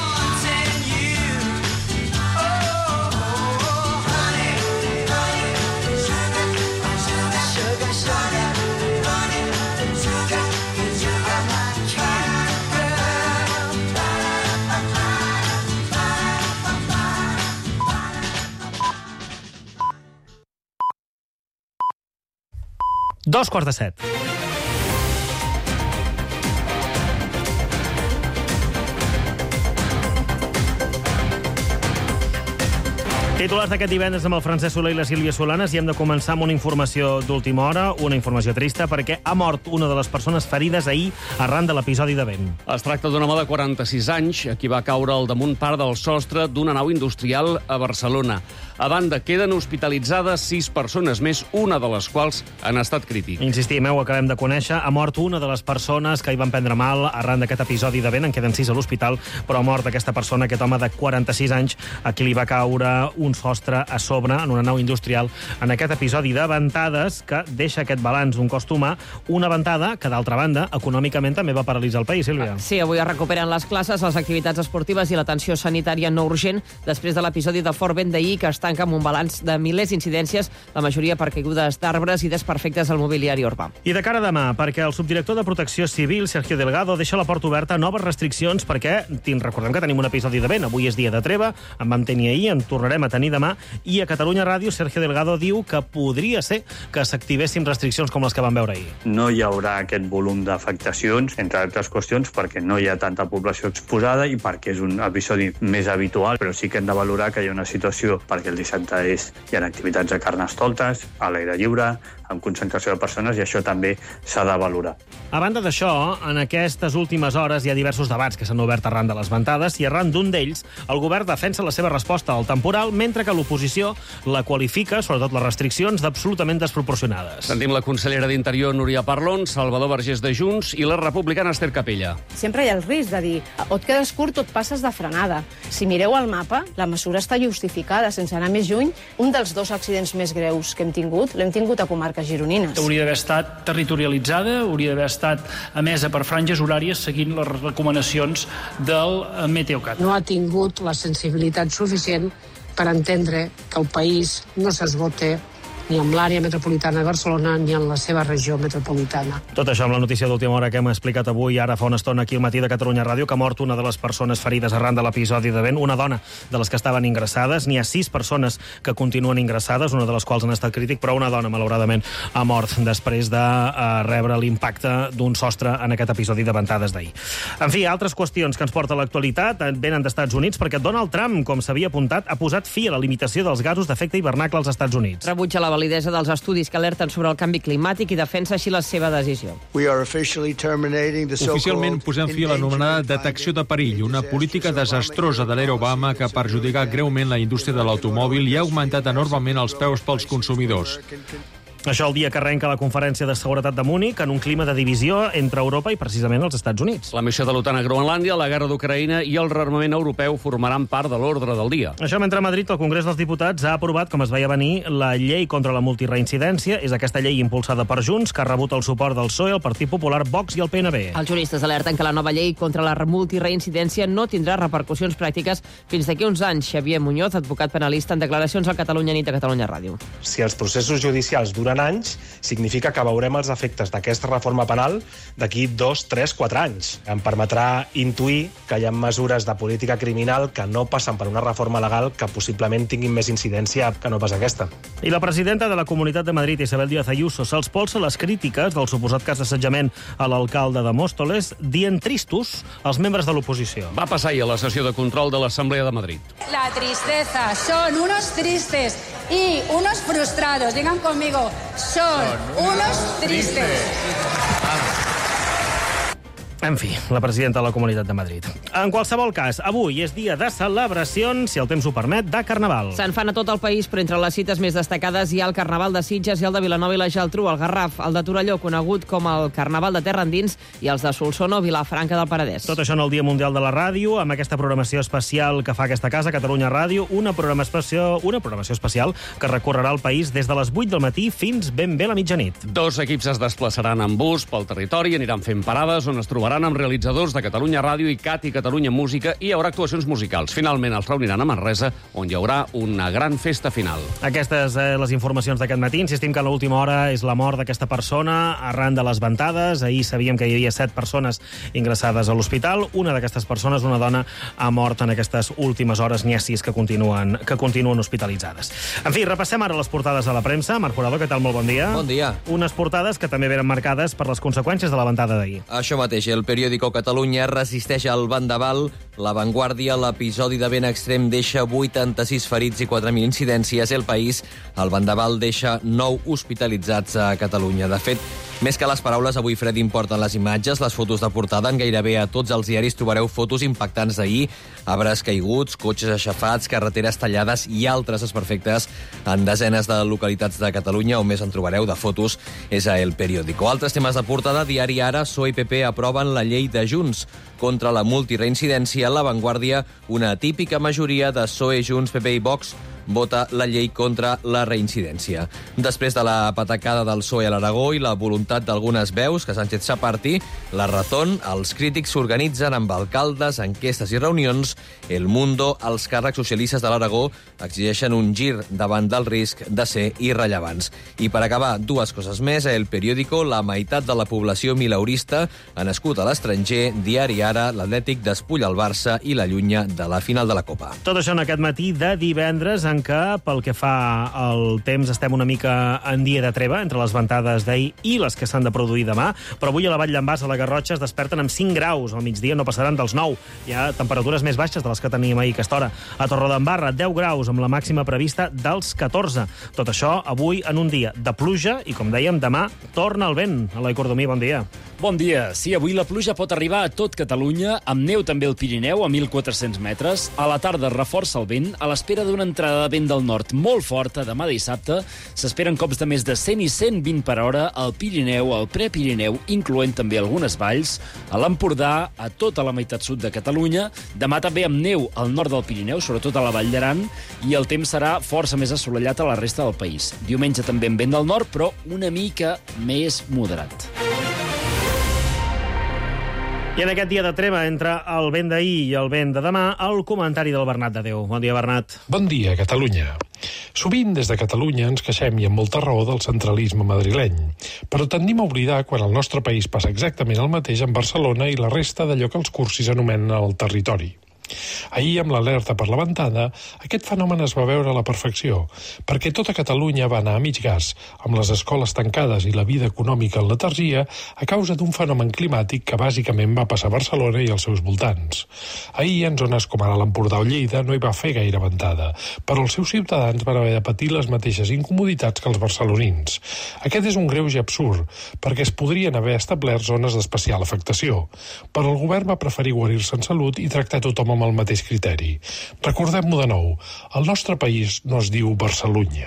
Dos quarts de set. Titulars d'aquest divendres amb el Francesc Soler i la Sílvia Solanes, i hem de començar amb una informació d'última hora, una informació trista, perquè ha mort una de les persones ferides ahir arran de l'episodi de vent. Es tracta d'un home de 46 anys, a qui va caure al damunt part del sostre d'una nau industrial a Barcelona. A banda, queden hospitalitzades 6 persones més, una de les quals en estat crític. Insistim, ho acabem de conèixer. Ha mort una de les persones que hi van prendre mal arran d'aquest episodi de vent. En queden 6 a l'hospital, però ha mort aquesta persona, aquest home de 46 anys, a qui li va caure un sostre a sobre en una nau industrial en aquest episodi de ventades que deixa aquest balanç d'un cost humà, una ventada que, d'altra banda, econòmicament també va paralitzar el país, Sílvia. Sí, avui es recuperen les classes, les activitats esportives i l'atenció sanitària no urgent després de l'episodi de fort vent d'ahir, que es tanca amb un balanç de milers d'incidències, la majoria per caigudes d'arbres i desperfectes al mobiliari urbà. I de cara a demà, perquè el subdirector de Protecció Civil, Sergio Delgado, deixa la porta oberta a noves restriccions perquè recordem que tenim un episodi de vent. Avui és dia de treva, en vam tenir ahir, en tornarem a tenir demà, i a Catalunya Ràdio Sergio Delgado diu que podria ser que s'activessin restriccions com les que vam veure ahir. No hi haurà aquest volum d'afectacions, entre altres qüestions, perquè no hi ha tanta població exposada i perquè és un episodi més habitual, però sí que hem de valorar que hi ha una situació perquè el dissabte hi ha activitats de carnestoltes, a l'aire lliure, amb concentració de persones, i això també s'ha de valorar. A banda d'això, en aquestes últimes hores hi ha diversos debats que s'han obert arran de les ventades, i arran d'un d'ells, el govern defensa la seva resposta al temporal, mentre que l'oposició la qualifica, sobretot les restriccions, d'absolutament desproporcionades. Sentim la consellera d'Interior, Núria Parlon, Salvador Vergés de Junts i la republicana Esther Capella. Sempre hi ha el risc de dir, o et quedes curt o et passes de frenada. Si mireu el mapa, la mesura està justificada. Sense anar més lluny, un dels 2 accidents més greus que hem tingut, l'hem tingut a comarques gironines. Hauria d'haver estat territorialitzada, hauria d'haver estat emesa per franges horàries seguint les recomanacions del Meteocat. No ha tingut la sensibilitat suficient per entendre que el país no s'esgote ni amb l'àrea metropolitana de Barcelona ni en la seva regió metropolitana. Tot això amb la notícia d'última hora que hem explicat avui, ara fa una estona aquí al matí de Catalunya Ràdio, que ha mort una de les persones ferides arran de l'episodi de vent, una dona de les que estaven ingressades. N'hi ha 6 persones que continuen ingressades, una de les quals en estat crític, però una dona, malauradament, ha mort després de rebre l'impacte d'un sostre en aquest episodi de ventades d'ahir. En fi, altres qüestions que ens porta a l'actualitat venen d'Estats Units, perquè Donald Trump, com s'havia apuntat, ha posat fi a la limitació dels gasos d'efecte hivernacle als Estats Units. Rebutja la validesa dels estudis que alerten sobre el canvi climàtic i defensa així la seva decisió. Oficialment posem fi a l'anomenada detecció de perill, una política desastrosa de l'era Obama que ha perjudicat greument la indústria de l'automòbil i ha augmentat enormement els preus pels consumidors. Això el dia que arrenca la conferència de seguretat de Múnich en un clima de divisió entre Europa i precisament els Estats Units. La missió de l'OTAN a Groenlàndia, la guerra d'Ucraïna i el rearmament europeu formaran part de l'ordre del dia. Això mentre a Madrid el Congrés dels Diputats ha aprovat, com es veia venir, la llei contra la multireincidència. És aquesta llei impulsada per Junts, que ha rebut el suport del PSOE, el Partit Popular, Vox i el PNB. Els juristes alerten que la nova llei contra la multireincidència no tindrà repercussions pràctiques fins d'aquí uns anys. Xavier Muñoz, advocat penalista, en declaracions al Catalunya Nit a Catalunya Ràdio. Si els processos judicials duren durant anys, significa que veurem els efectes d'aquesta reforma penal d'aquí 2, 3, 4 anys. Em permetrà intuir que hi ha mesures de política criminal que no passen per una reforma legal que possiblement tinguin més incidència que no pas aquesta. I la presidenta de la Comunitat de Madrid, Isabel Díaz Ayuso, se'ls polsa les crítiques del suposat cas d'assetjament a l'alcalde de Móstoles, dient tristos als membres de l'oposició. Va passar ahir a la sessió de control de l'Assemblea de Madrid. La tristeza, son unos tristes y unos frustrados. Digan conmigo, son unos tristes. En fi, la presidenta de la Comunitat de Madrid. En qualsevol cas, avui és dia de celebracions, si el temps ho permet, de Carnaval. Se'n fan a tot el país, però entre les cites més destacades hi ha el Carnaval de Sitges i el de Vilanova i la Geltrú, el Garraf, el de Torelló, conegut com el Carnaval de Terra Endins, i els de Solsona o Vilafranca del Penedès. Tot això en el Dia Mundial de la Ràdio, amb aquesta programació especial que fa aquesta casa, Catalunya Ràdio, una programació especial que recorrerà el país des de les 8 del matí fins ben bé la mitjanit. 2 equips es desplaçaran en bus pel territori, aniran fent parades on es trobaran amb realitzadors de Catalunya Ràdio i CAT i Catalunya Música i hi haurà actuacions musicals. Finalment els reuniran a Manresa, on hi haurà una gran festa final. Aquestes les informacions d'aquest matí. Insistim que a l'última hora és la mort d'aquesta persona arran de les ventades. Ahir sabíem que hi havia 7 persones ingressades a l'hospital. Una d'aquestes persones, una dona, ha mort en aquestes últimes hores. N'hi ha 6 que continuen hospitalitzades. En fi, repassem ara les portades de la premsa. Marc Forador, què tal? Molt bon dia. Bon dia. Unes portades que també venen marcades per les conseqüències de la ventada d'ahir. Això mateix, el periòdico Catalunya resisteix al vendaval. La Vanguardia, l'episodi de vent extrem deixa 86 ferits i 4.000 incidències. El País, el vendaval deixa 9 hospitalitzats a Catalunya. De fet, més que les paraules, avui fred importen les imatges, les fotos de portada. En gairebé a tots els diaris trobareu fotos impactants d'ahir. Arbres caiguts, cotxes aixafats, carreteres tallades i altres desperfectes en desenes de localitats de Catalunya. On més en trobareu de fotos és a El Periódico. Altres temes de portada, diari Ara, PSOE i PP aproven la llei de Junts contra la multireincidència. La Vanguardia, una típica majoria de PSOE, Junts, PP i Vox vota la llei contra la reincidència. Després de la patacada del PSOE a l'Aragó i la voluntat d'algunes veus que Sánchez s'aparti, la Razón, els crítics s'organitzen amb alcaldes, enquestes i reunions. El Mundo, els càrrecs socialistes de l'Aragó exigeixen un gir davant del risc de ser irrellevants. I per acabar, 2 coses més. El Periódico, la meitat de la població mileurista ha nascut a l'estranger. Diari Ara, l'Atlètic despulla el Barça i l'allunya de la final de la Copa. Tot això en aquest matí de divendres, en què, pel que fa al temps, estem una mica en dia de treva entre les ventades d'ahir i les que s'han de produir demà, però avui a la Vall d'en Bas, a la Garrotxa, es desperten amb 5 graus. Al migdia no passaran dels 9. Hi ha temperatures més baixes de les que teníem ahir a aquesta hora. A Torredembarra, 10 graus, amb la màxima prevista dels 14. Tot això avui en un dia de pluja i, com dèiem, demà torna el vent. Eloi Cordomí, bon dia. Bon dia. Sí, avui la pluja pot arribar a tot Catalunya, amb neu també al Pirineu, a 1.400 metres. A la tarda reforça el vent, a l'espera d'una entrada de vent del nord molt forta demà dissabte. S'esperen cops de més de 100 i 120 per hora al Pirineu, al Prepirineu, incloent també algunes valls, a l'Empordà, a tota la meitat sud de Catalunya. Demà també amb neu al nord del Pirineu, sobretot a la Vall d'Aran, i el temps serà força més assolellat a la resta del país. Diumenge també amb vent del nord, però una mica més moderat. I en aquest dia de treva entre el vent d'ahir i el vent de demà, el comentari del Bernat de Déu. Bon dia, Bernat. Bon dia, Catalunya. Sovint des de Catalunya ens queixem, i amb molta raó, del centralisme madrileny. Però tendim a oblidar quan al nostre país passa exactament el mateix amb Barcelona i la resta d'allò que els cursis anomenen el territori. Ahir, amb l'alerta per la ventada, aquest fenomen es va veure a la perfecció, perquè tota Catalunya va anar a mig gas, amb les escoles tancades i la vida econòmica en letargia, a causa d'un fenomen climàtic que bàsicament va passar a Barcelona i als seus voltants. Ahir, en zones com ara l'Empordà o Lleida, no hi va fer gaire ventada, però els seus ciutadans van haver de patir les mateixes incomoditats que els barcelonins. Aquest és un greuge absurd, perquè es podrien haver establert zones d'especial afectació, però el govern va preferir guarir-se en salut i tractar tothom amb el mateix criteri. Recordem-ho de nou, el nostre país no es diu Barcelunya.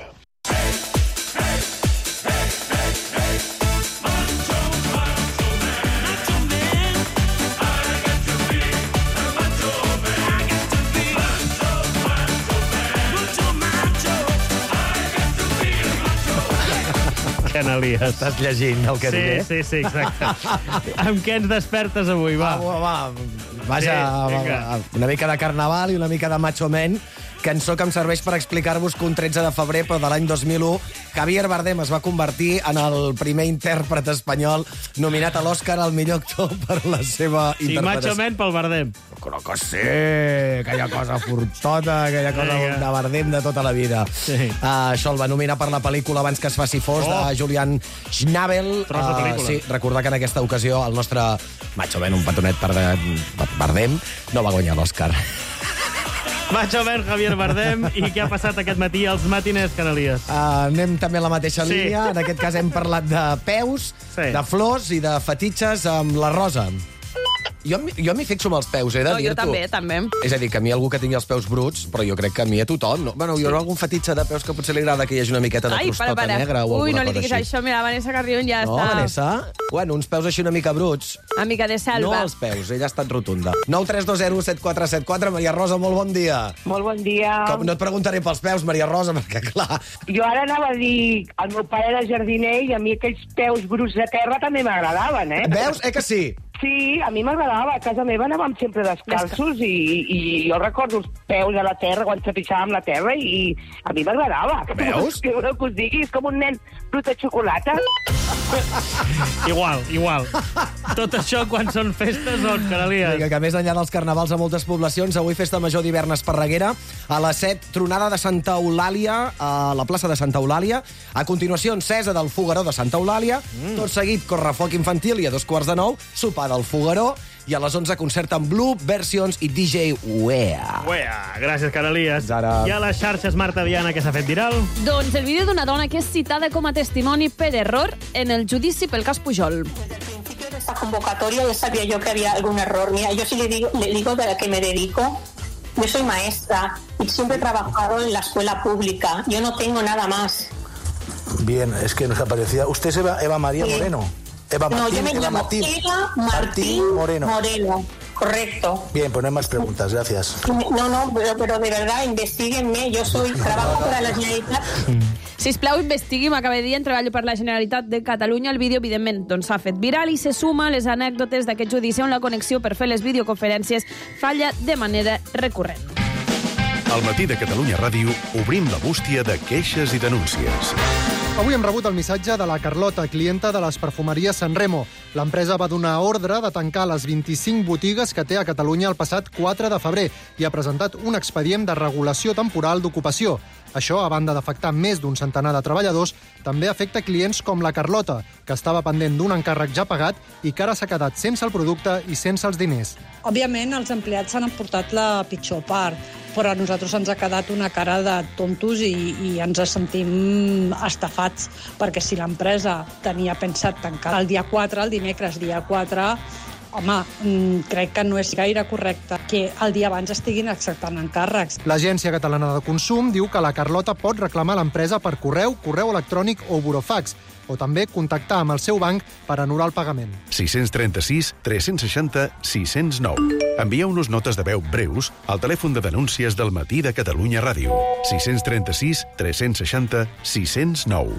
Que n'alies. Estàs llegint el que diré? Sí, exacte. Amb què ens despertes avui, va? Vaja, Sí, vinga. una mica de carnaval i una mica de macho man, cançó que em serveix per explicar-vos que un 13 de febrer, però de l'any 2001, Javier Bardem es va convertir en el primer intèrpret espanyol nominat a l'Oscar al millor actor per la seva Sí, interpretació. macho men pel Bardem. Crec que sí, aquella cosa fortota, aquella cosa de Bardem de tota la vida. Sí. Això el va nominar per la pel·lícula Abans que es faci fos, de Julian Schnabel. Tros de pel·lícula. Sí, recordar que en aquesta ocasió el nostre macho man, un petonet per Bardem, no va guanyar l'Oscar. Macho men Javier Bardem. I què ha passat aquest matí als matiners, Canalies? Anem també a la mateixa Sí. línia. En aquest cas hem parlat de peus, de flors i de fetitxes amb la Rosa. Jo m'hi fixo amb els peus, he de No, jo dir-t'ho. també. És a dir, que a mi algú que tingui els peus bruts, però jo crec que a mi a tothom. No? Bueno, hi haurà algun fetitxe de peus que potser li agrada que hi hagi una miqueta de crostota negra o Ui, alguna no li cosa diguis així. això, mira, Vanessa Carrion ja No, està... Vanessa? Bueno, uns peus així una mica bruts. Amiga de Salva. No els peus, ella ha estat rotunda. 932017474, Maria Rosa, molt bon dia. Molt bon dia. Com, no et preguntaré pels peus, Maria Rosa, perquè, clar... Jo ara anava a dir, el meu pare era jardiner i a mi aquells peus bruts de terra també m'agradaven, eh? Veus? Que sí? Sí, a mi m'agradava. A casa meva anàvem sempre descalços i jo recordo els peus a la terra quan trepitjàvem la terra i a mi m'agradava. Veus? Que voleu que us digui? És com un nen brut de xocolata. Igual. Tot això quan són festes o Canalies? Vinga, que més enllà dels carnavals a moltes poblacions, avui festa major d'hivern a Esparreguera, a les 7, tronada de Santa Eulàlia, a la plaça de Santa Eulàlia, a continuació encesa del Fogueró de Santa Eulàlia, tot seguit correfoc infantil i a 9:45, sopar del Fogueró, i a les 11 concert amb Blue, Versions i DJ Wea. Gràcies, Canalies. Ara. I a les xarxes, Marta Diana, que s'ha fet viral? Doncs el vídeo d'una dona que és citada com a testimoni per error en el judici pel cas Pujol. Esta convocatoria ya sabía yo que había algún error. Mira, yo sí le digo de la que me dedico. Yo soy maestra y siempre he trabajado en la escuela pública. Yo no tengo nada más. Bien, es que nos aparecía... ¿Usted es Eva María Moreno? Eva Martín, No, yo me Eva llamo Martín. Eva Martín Moreno. Correcto. Bien, pues no hay más preguntas, gracias. No, pero de verdad, investiguenme. Yo trabajo para la Generalitat. Sisplau, investigui, m'acaba de dir, en treballo per la Generalitat de Catalunya. El vídeo, evidentment, doncs, s'ha fet viral i se suma a les anècdotes d'aquest judici on la connexió per fer les videoconferències falla de manera recurrent. Al matí de Catalunya Ràdio obrim la bústia de queixes i denúncies. Avui hem rebut el missatge de la Carlota, clienta de les perfumeries Sanremo. L'empresa va donar ordre de tancar les 25 botigues que té a Catalunya el passat 4 de febrer i ha presentat un expedient de regulació temporal d'ocupació. Això, a banda d'afectar més d'un centenar de treballadors, també afecta clients com la Carlota, que estava pendent d'un encàrrec ja pagat i que ara s'ha quedat sense el producte i sense els diners. Òbviament, els empleats s'han emportat la pitjor part, però a nosaltres ens ha quedat una cara de tontos i ens sentim estafats, perquè si l'empresa tenia pensat tancar el dia 4, el dimecres dia 4, home, crec que no és gaire correcte que el dia abans estiguin acceptant encàrrecs. L'Agència Catalana de Consum diu que la Carlota pot reclamar l'empresa per correu electrònic o burofax, o també contactar amb el seu banc per anul·lar el pagament. 636 360 609. Envieu-nos notes de veu breus al telèfon de denúncies del matí de Catalunya Ràdio. 636 360 609.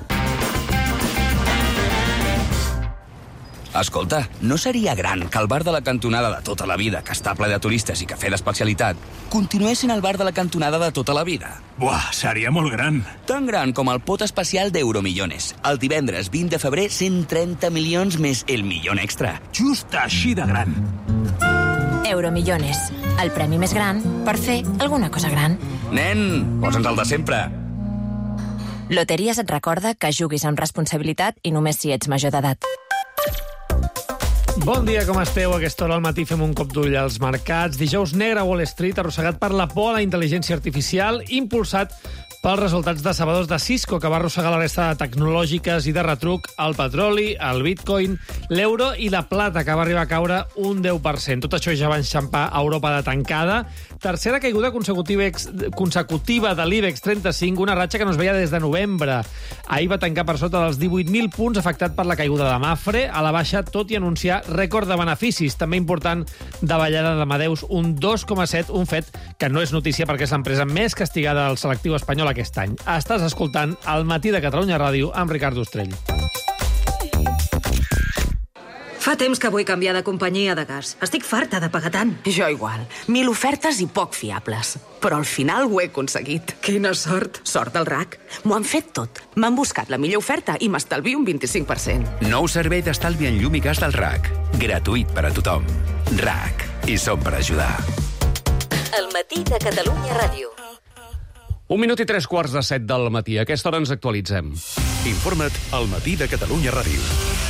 Escolta, no seria gran que el bar de la cantonada de tota la vida, que està ple de turistes i cafè d'especialitat, continués sent el bar de la cantonada de tota la vida? Buah, seria molt gran. Tan gran com el pot especial d'Euromillones. El divendres 20 de febrer, 130 milions més el milió extra. Just així de gran. Euromillones, el premi més gran per fer alguna cosa gran. Nen, posa'ns el de sempre. Loteries et recorda que juguis amb responsabilitat i només si ets major d'edat. Bon dia, com esteu? A aquesta hora al matí fem un cop d'ull als mercats. Dijous negre a Wall Street, arrossegat per la por a la intel·ligència artificial, impulsat pels resultats decebedors de Cisco, que va arrossegar la resta de tecnològiques i de retruc, el petroli, el bitcoin, l'euro i la plata, que va arribar a caure un 10%. Tot això ja va enxampar a Europa de tancada. Tercera caiguda consecutiva de l'IBEX 35, una ratxa que no es veia des de novembre. Ahir va tancar per sota dels 18.000 punts, afectat per la caiguda de Mafre, a la baixa, tot i anunciar rècord de beneficis. També important davallada d'Amadeus, un 2,7, un fet que no és notícia perquè és l'empresa més castigada del selectiu espanyol aquest any. Estàs escoltant El matí de Catalunya Ràdio amb Ricard Ostrell. Fa temps que vull canviar de companyia de gas. Estic farta de pagar tant. Jo igual. 1000 ofertes i poc fiables. Però al final ho he aconseguit. Quina sort. Sort del RAC. M'ho han fet tot. M'han buscat la millor oferta i m'estalvio un 25%. Nou servei d'estalvi en llum i gas del RAC. Gratuït per a tothom. RAC. I som per ajudar. El matí de Catalunya Ràdio. 1 minut i 3:45 del matí. A aquesta hora ens actualitzem. Informa't al matí de Catalunya Ràdio.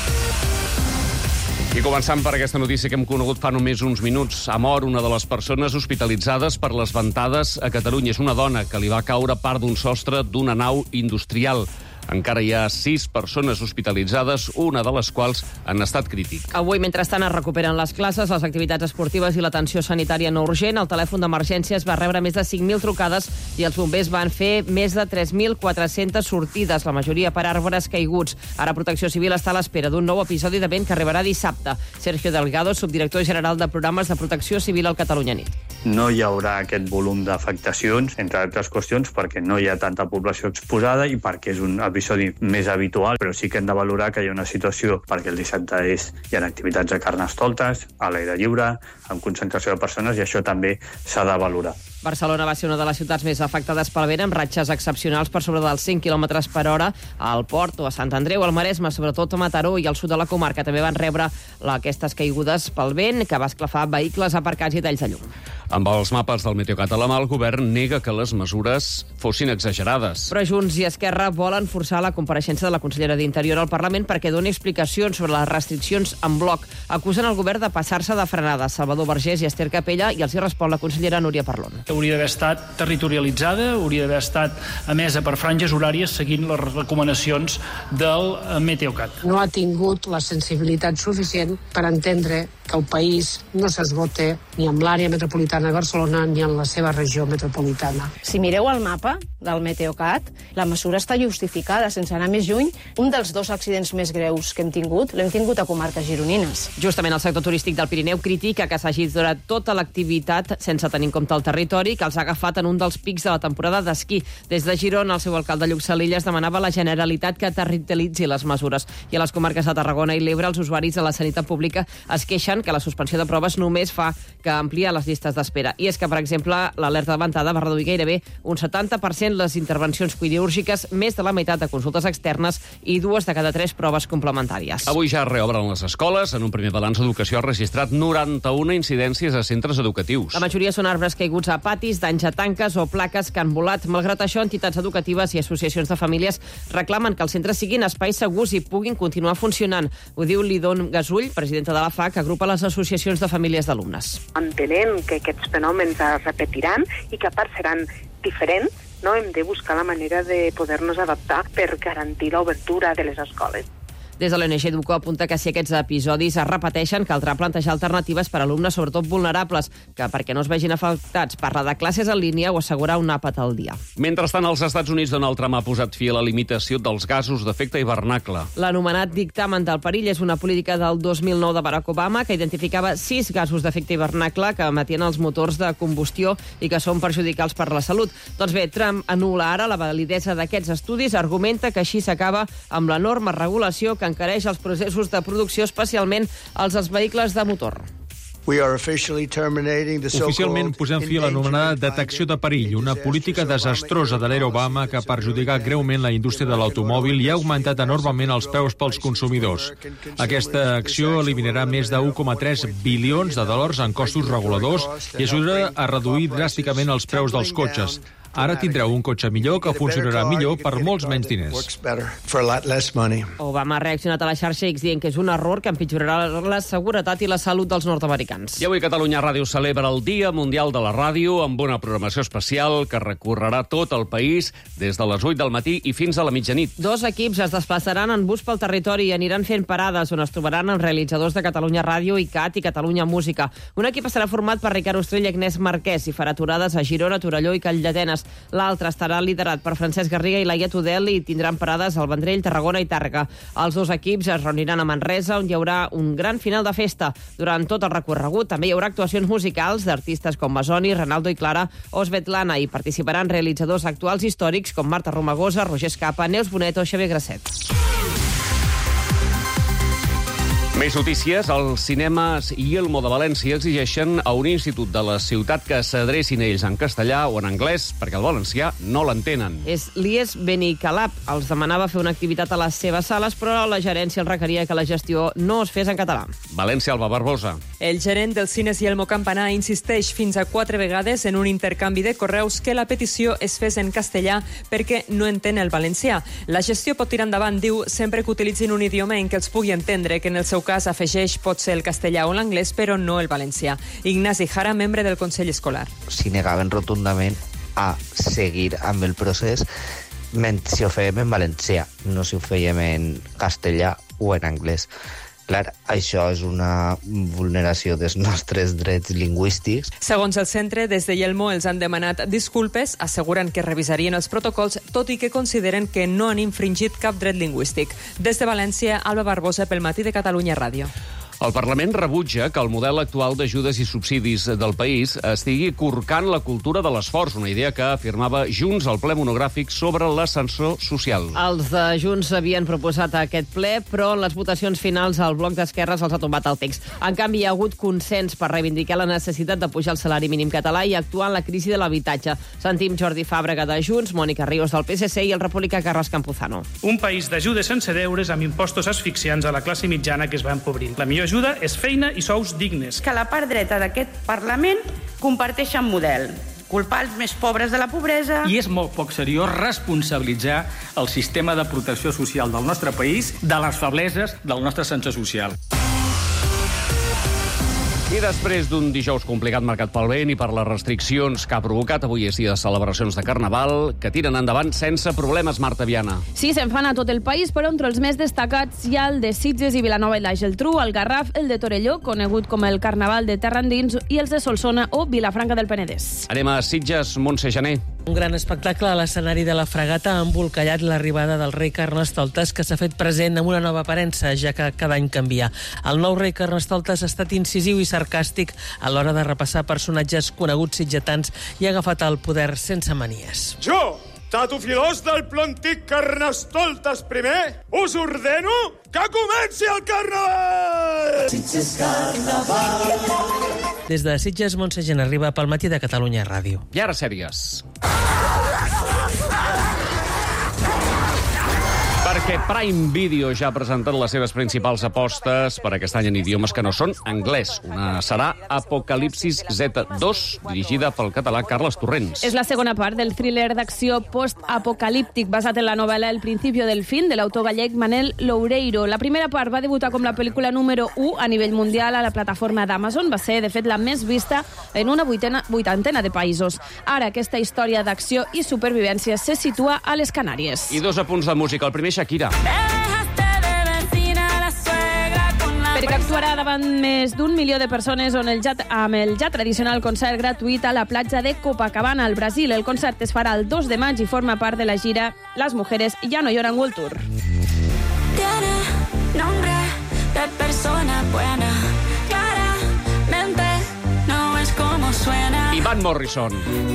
I començant per aquesta notícia que hem conegut fa només uns minuts. Ha mort una de les persones hospitalitzades per les ventades a Catalunya. És una dona que li va caure part d'un sostre d'una nau industrial. Encara hi ha 6 persones hospitalitzades, una de les quals en estat crític. Avui, mentrestant, es recuperen les classes, les activitats esportives i l'atenció sanitària no urgent. El telèfon d'emergències va rebre més de 5.000 trucades i els bombers van fer més de 3.400 sortides, la majoria per arbres caiguts. Ara Protecció Civil està a l'espera d'un nou episodi de vent que arribarà dissabte. Sergio Delgado, subdirector general de programes de Protecció Civil al Catalunya Nit. No hi haurà aquest volum d'afectacions, entre altres qüestions, perquè no hi ha tanta població exposada i perquè és un episodi més habitual, però sí que hem de valorar que hi ha una situació perquè el dissabte hi ha activitats de carnestoltes, a l'aire lliure, amb concentració de persones, i això també s'ha de valorar. Barcelona va ser una de les ciutats més afectades pel vent, amb ratxes excepcionals per sobre dels 100 km per hora. Al Port o a Sant Andreu, al Maresme, sobretot a Mataró i al sud de la comarca, també van rebre aquestes caigudes pel vent que va esclafar vehicles aparcats i talls de llum. Amb els mapes del Meteocat a la mà, el govern nega que les mesures fossin exagerades. Però Junts i Esquerra volen forçar la compareixença de la consellera d'Interior al Parlament perquè doni explicacions sobre les restriccions en bloc. Acusen el govern de passar-se de frenada. Salvador Vergés i Esther Capella, i els hi respon la consellera Núria Parlon. Hauria d'haver estat territorialitzada, hauria d'haver estat emesa per franges horàries seguint les recomanacions del Meteocat. No ha tingut la sensibilitat suficient per entendre que el país no s'esgote ni amb l'àrea metropolitana de Barcelona ni en la seva regió metropolitana. Si mireu el mapa del Meteocat, la mesura està justificada, sense anar més lluny. Un dels 2 accidents més greus que hem tingut l'hem tingut a comarques gironines. Justament el sector turístic del Pirineu critica que s'hagi durat tota l'activitat sense tenir en compte el territori, que els ha agafat en un dels pics de la temporada d'esquí. Des de Girona, el seu alcalde Lluc Salillas demanava a la Generalitat que territorialitzi les mesures. I a les comarques de Tarragona i l'Ebre, els usuaris de la sanitat pública es queixen que la suspensió de proves només fa que ampliar les llistes d'espera. I és que, per exemple, l'alerta de ventada va reduir gairebé un 70% les intervencions quirúrgiques, més de la meitat de consultes externes i 2 de cada 3 proves complementàries. Avui ja reobren les escoles. En un primer balanç d'educació ha registrat 91 incidències a centres educatius. La majoria són arbres caiguts a patis, danys a tanques o plaques que han volat. Malgrat això, entitats educatives i associacions de famílies reclamen que els centres siguin espais segurs i puguin continuar funcionant. Ho diu Lidon Gasull, presidenta de la FA, que agrupa les associacions de famílies d'alumnes. Entenem que aquests fenòmens es repetiran i que a part seran diferents, no? Hem de buscar la manera de poder-nos adaptar per garantir l'obertura de les escoles. Des de l'ONG Educo apunta que si aquests episodis es repeteixen, caldrà plantejar alternatives per a alumnes, sobretot vulnerables, que perquè no es vegin afectats parlar de classes en línia o assegurar un àpat al dia. Mentrestant, als Estats Units, Donald Trump ha posat fi a la limitació dels gasos d'efecte hivernacle. L'anomenat dictamen del perill és una política del 2009 de Barack Obama que identificava 6 gasos d'efecte hivernacle que emetien els motors de combustió i que són perjudicals per la salut. Doncs bé, Trump anul·la ara la validesa d'aquests estudis, argumenta que així s'acaba amb l'enorme regulació que encareix els processos de producció, especialment els vehicles de motor. Oficialment posem fi a l'anomenada detecció de perill, una política desastrosa de l'era Obama que ha perjudicat greument la indústria de l'automòbil i ha augmentat enormement els preus pels consumidors. Aquesta acció eliminarà més de 1,3 bilions de dòlars en costos reguladors i ajudarà a reduir dràsticament els preus dels cotxes. Ara tindreu un cotxe millor que funcionarà millor per molts menys diners. Obama ha reaccionat a la xarxa X dient que és un error que empitjorarà la seguretat i la salut dels nord-americans. I avui Catalunya Ràdio celebra el Dia Mundial de la Ràdio amb una programació especial que recorrerà tot el país des de les 8 del matí i fins a la mitjanit. 2 equips es desplaçaran en bus pel territori i aniran fent parades on es trobaran els realitzadors de Catalunya Ràdio, ICAT i Catalunya Música. Un equip estarà format per Ricard Ostrell i Agnès Marquès i farà aturades a Girona, Torelló i Calldetenes. L'altre estarà liderat per Francesc Garriga i Laia Tudel i tindran parades al Vendrell, Tarragona i Tàrrega. Els 2 equips es reuniran a Manresa, on hi haurà un gran final de festa. Durant tot el recorregut també hi haurà actuacions musicals d'artistes com Masoni, Renaldo i Clara o Svetlana, i participaran realitzadors actuals històrics com Marta Romagosa, Roger Escapa, Neus Bonet o Xavier Grasset. Més notícies. Els cinemes Yelmo de València exigeixen a un institut de la ciutat que s'adrecin a ells en castellà o en anglès, perquè el valencià no l'entenen. És l'IES Benicalap. Els demanava fer una activitat a les seves sales, però la gerència els requeria que la gestió no es fes en català. València, Alba Barbosa. El gerent dels cines Yelmo Campanar insisteix fins a 4 vegades en un intercanvi de correus que la petició es fes en castellà perquè no entén el valencià. La gestió pot tirar endavant, diu, sempre que utilitzin un idioma en què els pugui entendre, que en el seu cas afegeix pot ser el castellà o l'anglès, però no el valencià. Ignasi Jara, membre del Consell Escolar. S'hi negaven rotundament a seguir amb el procés si ho fèiem en valencià, no si ho fèiem en castellà o en anglès. Clar, això és una vulneració dels nostres drets lingüístics. Segons el centre, des de Yelmo els han demanat disculpes, asseguren que revisarien els protocols, tot i que consideren que no han infringit cap dret lingüístic. Des de València, Alba Barbosa, pel Matí de Catalunya Ràdio. El Parlament rebutja que el model actual d'ajudes i subsidis del país estigui corcant la cultura de l'esforç, una idea que afirmava Junts al ple monogràfic sobre l'ascensor social. Els de Junts havien proposat aquest ple, però en les votacions finals el bloc d'esquerres els ha tombat el text. En canvi, hi ha hagut consens per reivindicar la necessitat de pujar el salari mínim català i actuar en la crisi de l'habitatge. Sentim Jordi Fàbrega de Junts, Mònica Ríos del PSC i el republicà Carles Campuzano. Un país d'ajudes sense deures amb impostos asfixiants a la classe mitjana que es va empobrint. La millor ajuda és feina i sous dignes. Que la part dreta d'aquest Parlament comparteixen model. Culpar els més pobres de la pobresa. I és molt poc seriós responsabilitzar el sistema de protecció social del nostre país de les febleses del nostre ascensor social. I després d'un dijous complicat marcat pel vent i per les restriccions que ha provocat, avui és dia de celebracions de Carnaval, que tiren endavant sense problemes, Marta Viana. Sí, se'n fan a tot el país, però entre els més destacats hi ha el de Sitges i Vilanova i la Geltrú, el Garraf, el de Torelló, conegut com el Carnaval de Terra Endins, i els de Solsona o Vilafranca del Penedès. Anem a Sitges, Montse Gené. Un gran espectacle a l'escenari de la Fregata ha embolcallat l'arribada del rei Carnestoltes, que s'ha fet present amb una nova aparença, ja que cada any canvia. El nou rei Carnestoltes ha estat incisiu i sarcàstic a l'hora de repassar personatges coneguts sitgetans i ha agafat el poder sense manies. Jo, Tatu Filós del Plontic Carnestoltes primer, us ordeno que comenci el Carnaval! Sitges Carnaval! Des de Sitges, Montse Gené arriba pel Matí de Catalunya Ràdio. I ara sèries. Perquè Prime Video ja ha presentat les seves principals apostes per aquest any en idiomes que no són anglès. Una serà Apocalipsis Z2, dirigida pel català Carles Torrents. És la segona part del thriller d'acció post-apocalíptic basat en la novel·la El principio del fin, de l'autor gallec Manel Loureiro. La primera part va debutar com la pel·lícula número 1 a nivell mundial a la plataforma d'Amazon. Va ser, de fet, la més vista en una vuitantena de països. Ara, aquesta història d'acció i supervivència se situa a les Canàries. I 2 apunts de música. El primer, Shakira. Perquè actuarà davant més d'1 milió de persones amb el ja tradicional concert gratuït a la platja de Copacabana, al Brasil. El concert es farà el 2 de maig i forma part de la gira Las mujeres ya no lloran World Tour. Tiene nombre de persona buena, claramente no es como suena. I Van Morrison.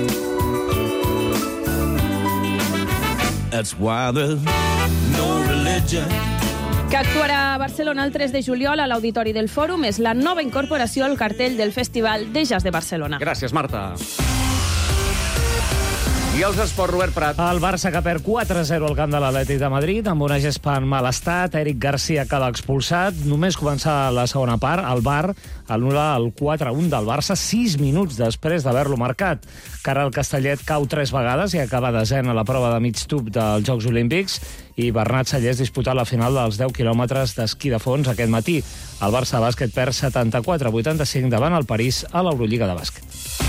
That's why there's no religion. Que actuarà a Barcelona el 3 de juliol a l'Auditori del Fòrum. És la nova incorporació al cartell del Festival de Jazz de Barcelona. Gràcies, Marta. I els esports, Robert Prat. El Barça que perd 4-0 al camp de l'Atlètic de Madrid, amb una gespa en mal estat. Eric Garcia acaba expulsat. Només començar la segona part, el VAR anul·la el 4-1 del Barça 6 minuts després d'haver-lo marcat. Karel Castellet cau 3 vegades i acaba desena a la prova de mig tub dels Jocs Olímpics, i Bernat Sallés disputat la final dels 10 quilòmetres d'esquí de fons aquest matí. El Barça Bàsquet perd 74-85 davant el París a l'Eurolliga de bàsquet.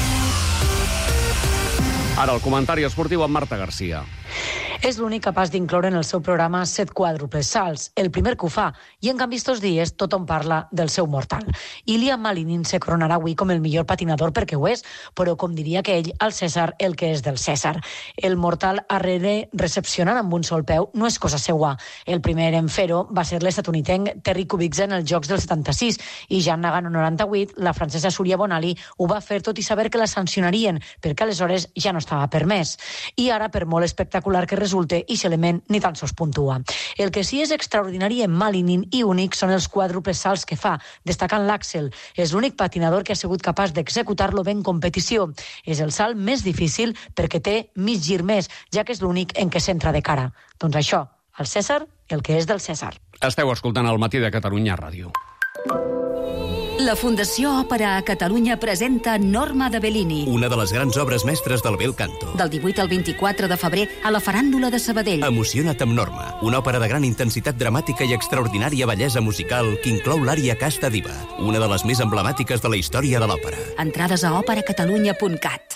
Ara el comentari esportiu amb Marta Garcia. És l'únic capaç d'incloure en el seu programa 7 quàdruples salts, el primer que ho fa, i en canvi estos dies tothom parla del seu mortal. Ilya Malinin se coronarà avui com el millor patinador perquè ho és, però com diria que ell, al Cèsar, el que és del Cèsar. El mortal arrere recepcionant amb un sol peu no és cosa seua. El primer en fer-ho va ser l'estatunidenc Terry Kubikza en els Jocs del 76 i Jean Nagano 98, la francesa Surya Bonali, ho va fer tot i saber que la sancionarien, perquè aleshores ja no estava permès. I ara, per molt espectacular que resulta aquest element ni tan sols puntua. El que sí és extraordinari en Malinin i únic són els quàdruples salts que fa, destacant l'Àxel. És l'únic patinador que ha sigut capaç d'executar-lo bé en competició. És el salt més difícil perquè té mig gir més, ja que és l'únic en què s'entra de cara. Doncs això, al Cèsar, el que és del Cèsar. Esteu escoltant el Matí de Catalunya Ràdio. La Fundació Òpera a Catalunya presenta Norma de Bellini. Una de les grans obres mestres del bel canto. Del 18 al 24 de febrer a la Faràndula de Sabadell. Emociona't amb Norma, una òpera de gran intensitat dramàtica i extraordinària bellesa musical que inclou l'ària Casta Diva, una de les més emblemàtiques de la història de l'òpera. Entrades a operacatalunya.cat.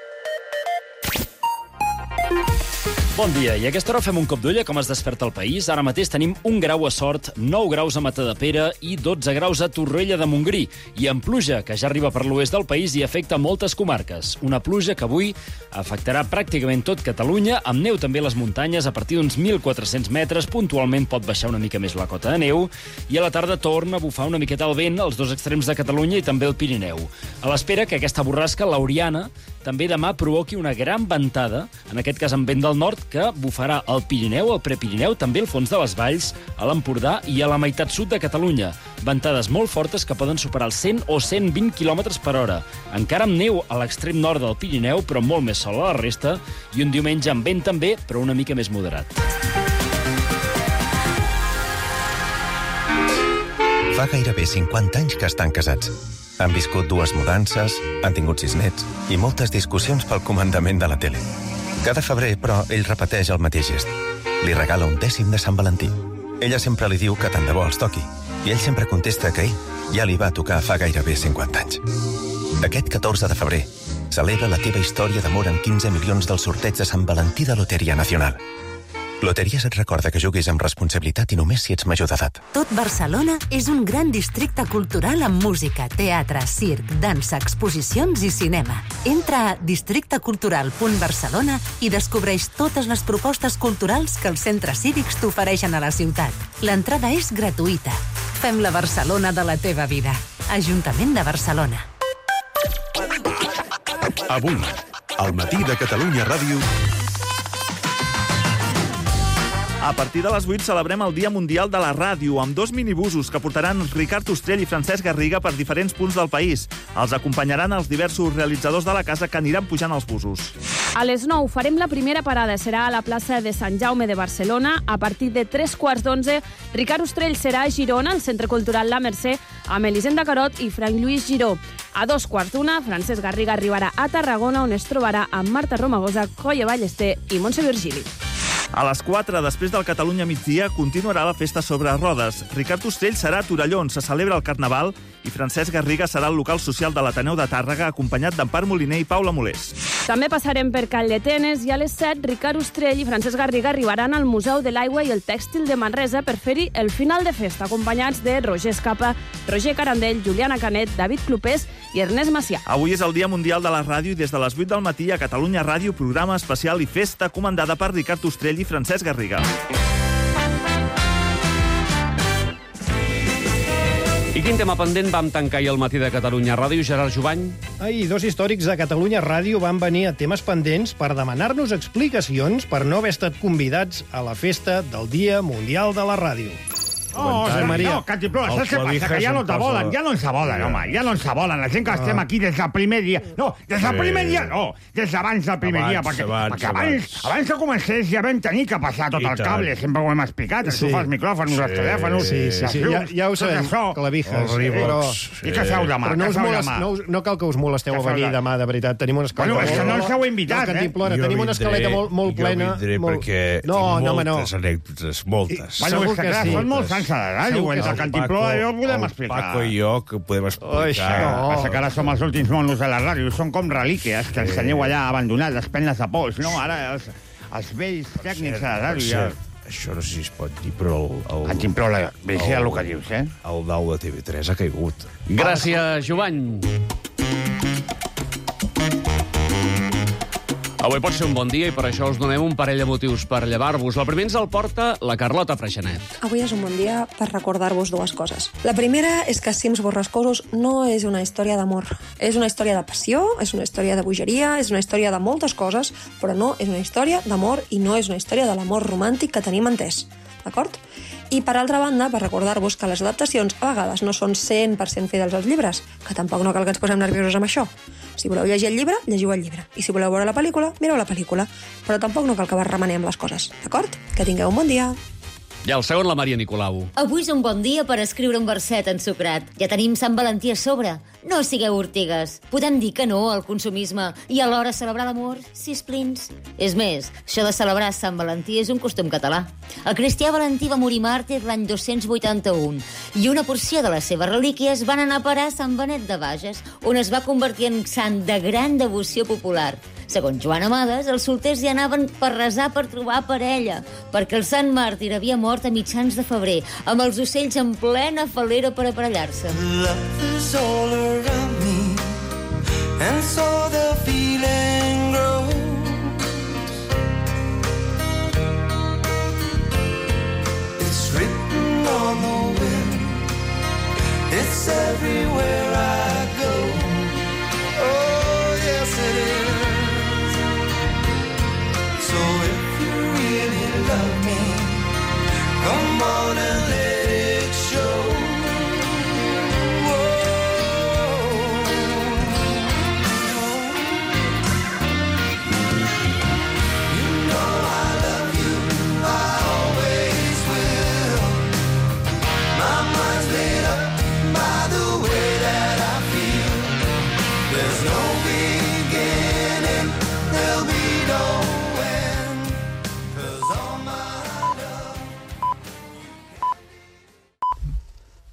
Bon dia, i a aquesta hora fem un cop d'ull a com es desperta el país. Ara mateix tenim 1 grau a Sort, 9 graus a Matadepera i 12 graus a Torroella de Montgrí. I amb pluja, que ja arriba per l'oest del país i afecta moltes comarques. Una pluja que avui afectarà pràcticament tot Catalunya, amb neu també a les muntanyes a partir d'uns 1.400 metres. Puntualment pot baixar una mica més la cota de neu. I a la tarda torna a bufar una miqueta el vent als 2 extrems de Catalunya i també el Pirineu. A l'espera que aquesta borrasca, l'Auriana, també demà provoqui una gran ventada, en aquest cas amb vent del nord, que bufarà el Pirineu, el Prepirineu, també el fons de les valls, a l'Empordà i a la meitat sud de Catalunya. Ventades molt fortes que poden superar els 100 o 120 km per hora. Encara amb neu a l'extrem nord del Pirineu, però molt més sol a la resta, i un diumenge amb vent també, però una mica més moderat. Fa gairebé 50 anys que estan casats. Han viscut 2 mudances, han tingut 6 nets i moltes discussions pel comandament de la tele. Cada febrer, però, ell repeteix el mateix gest. Li regala un 10 de Sant Valentí. Ella sempre li diu que tant de bo els toqui, i ell sempre contesta que ell ja li va tocar fa gairebé 50 anys. Aquest 14 de febrer celebra la teva història d'amor amb 15 milions del sorteig de Sant Valentí de Loteria Nacional. Loteries et recorda que juguis amb responsabilitat i només si ets major d'edat. Tot Barcelona és un gran districte cultural amb música, teatre, circ, dansa, exposicions i cinema. Entra a districtecultural.barcelona i descobreix totes les propostes culturals que els centres cívics t'ofereixen a la ciutat. L'entrada és gratuïta. Fem la Barcelona de la teva vida. Ajuntament de Barcelona. Avui, al Matí de Catalunya Ràdio... A partir de les 8 celebrem el Dia Mundial de la Ràdio amb 2 minibusos que portaran Ricard Ostrell i Francesc Garriga per diferents punts del país. Els acompanyaran els diversos realitzadors de la casa que aniran pujant els busos. A les 9 farem la primera parada. Serà a la plaça de Sant Jaume de Barcelona. A partir de 3:15, Ricard Ostrell serà a Girona, al Centre Cultural La Mercè, amb Elisenda Carot i Frank Lluís Giró. A 2:15, Francesc Garriga arribarà a Tarragona, on es trobarà amb Marta Romagosa, Colla Ballester i Montse Virgili. A les 4, després del Catalunya migdia, continuarà la festa sobre rodes. Ricard Ostrell serà a Torelló, on se celebra el Carnaval, i Francesc Garriga serà al local social de l'Ateneu de Tàrrega, acompanyat d'Empar Moliner i Paula Molés. També passarem per Calldetenes i a les 7, Ricard Ostrell i Francesc Garriga arribaran al Museu de l'Aigua i el Tèxtil de Manresa per fer-hi el final de festa, acompanyats de Roger Escapa, Roger Carandell, Juliana Canet, David Clopés i Ernest Macià. Avui és el Dia Mundial de la Ràdio i des de les 8 del matí a Catalunya Ràdio, programa especial i festa comandada per Ricard Ostrell i Francesc Garriga. I quin tema pendent vam tancar ahir al Matí de Catalunya Ràdio, Gerard Jovany? Ahir, 2 històrics de Catalunya Ràdio van venir a temes pendents per demanar-nos explicacions per no haver estat convidats a la festa del Dia Mundial de la Ràdio. No, Cantimplora, saps què passa? Que ja no t'avolen, home, ja no ens abolen. La gent que estem aquí des del primer dia. No, des del primer dia no, des d'abans del primer dia, perquè abans que comencés ja vam tenir que passar tot el cable, sempre ho hem explicat, enxufar els micròfons, els telèfons, Sí, ja ho sabem, Clavijas. I què feu demà? No cal que us molesteu a venir demà, de veritat. Tenim una escaleta... Bueno, és que no ens heu invitat, Cantimplora, tenim una escaleta molt plena. Jo vindré perquè tinc moltes anècdotes, moltes. Bueno, és que clar, són molts anys a la ràdio, entre Cantimplora i jo podem explicar. Paco i jo que podem explicar. Passa que ara som els últims monos de la ràdio, són com relíquies que ens teniu allà abandonats, les pennes de pols, no? Ara els vells tècnics de la ràdio... Això no sé si es pot dir, però Cantimplora, vigila el que dius, eh? El dau de TV3 ha caigut. Gràcies, Jovany. Avui pot ser un bon dia i per això us donem un parell de motius per llevar-vos. El primer ens el porta la Carlota Freixanet. Avui és un bon dia per recordar-vos dues coses. La primera és que Cims Borrascosos no és una història d'amor. És una història de passió, és una història de bogeria, és una història de moltes coses, però no és una història d'amor i no és una història de l'amor romàntic que tenim entès. D'acord? I per altra banda, per recordar-vos que les adaptacions a vegades no són 100% fidels als llibres, que tampoc no cal que ens posem nerviosos amb això. Si voleu llegir el llibre, llegiu el llibre. I si voleu veure la pel·lícula, mireu la pel·lícula. Però tampoc no cal que remenem les coses, d'acord? Que tingueu un bon dia. I el segon, la Maria Nicolau. Avui és un bon dia per escriure un verset ensucrat. Ja tenim Sant Valentí a sobre. No sigueu ortigues. Podem dir que no al consumisme i alhora celebrar l'amor, sisplins. És més, això de celebrar Sant Valentí és un costum català. El cristià Valentí va morir màrtir l'any 281 i una porció de les seves relíquies van anar a parar a Sant Benet de Bages, on es va convertir en sant de gran devoció popular. Segons Joan Amades, els solters hi anaven per resar per trobar parella, perquè el sant màrtir havia mort a mitjans de febrer, amb els ocells en plena falera per aparellar-se. Love is all around me, and so the feeling grows. It's written on the wind, it's everywhere.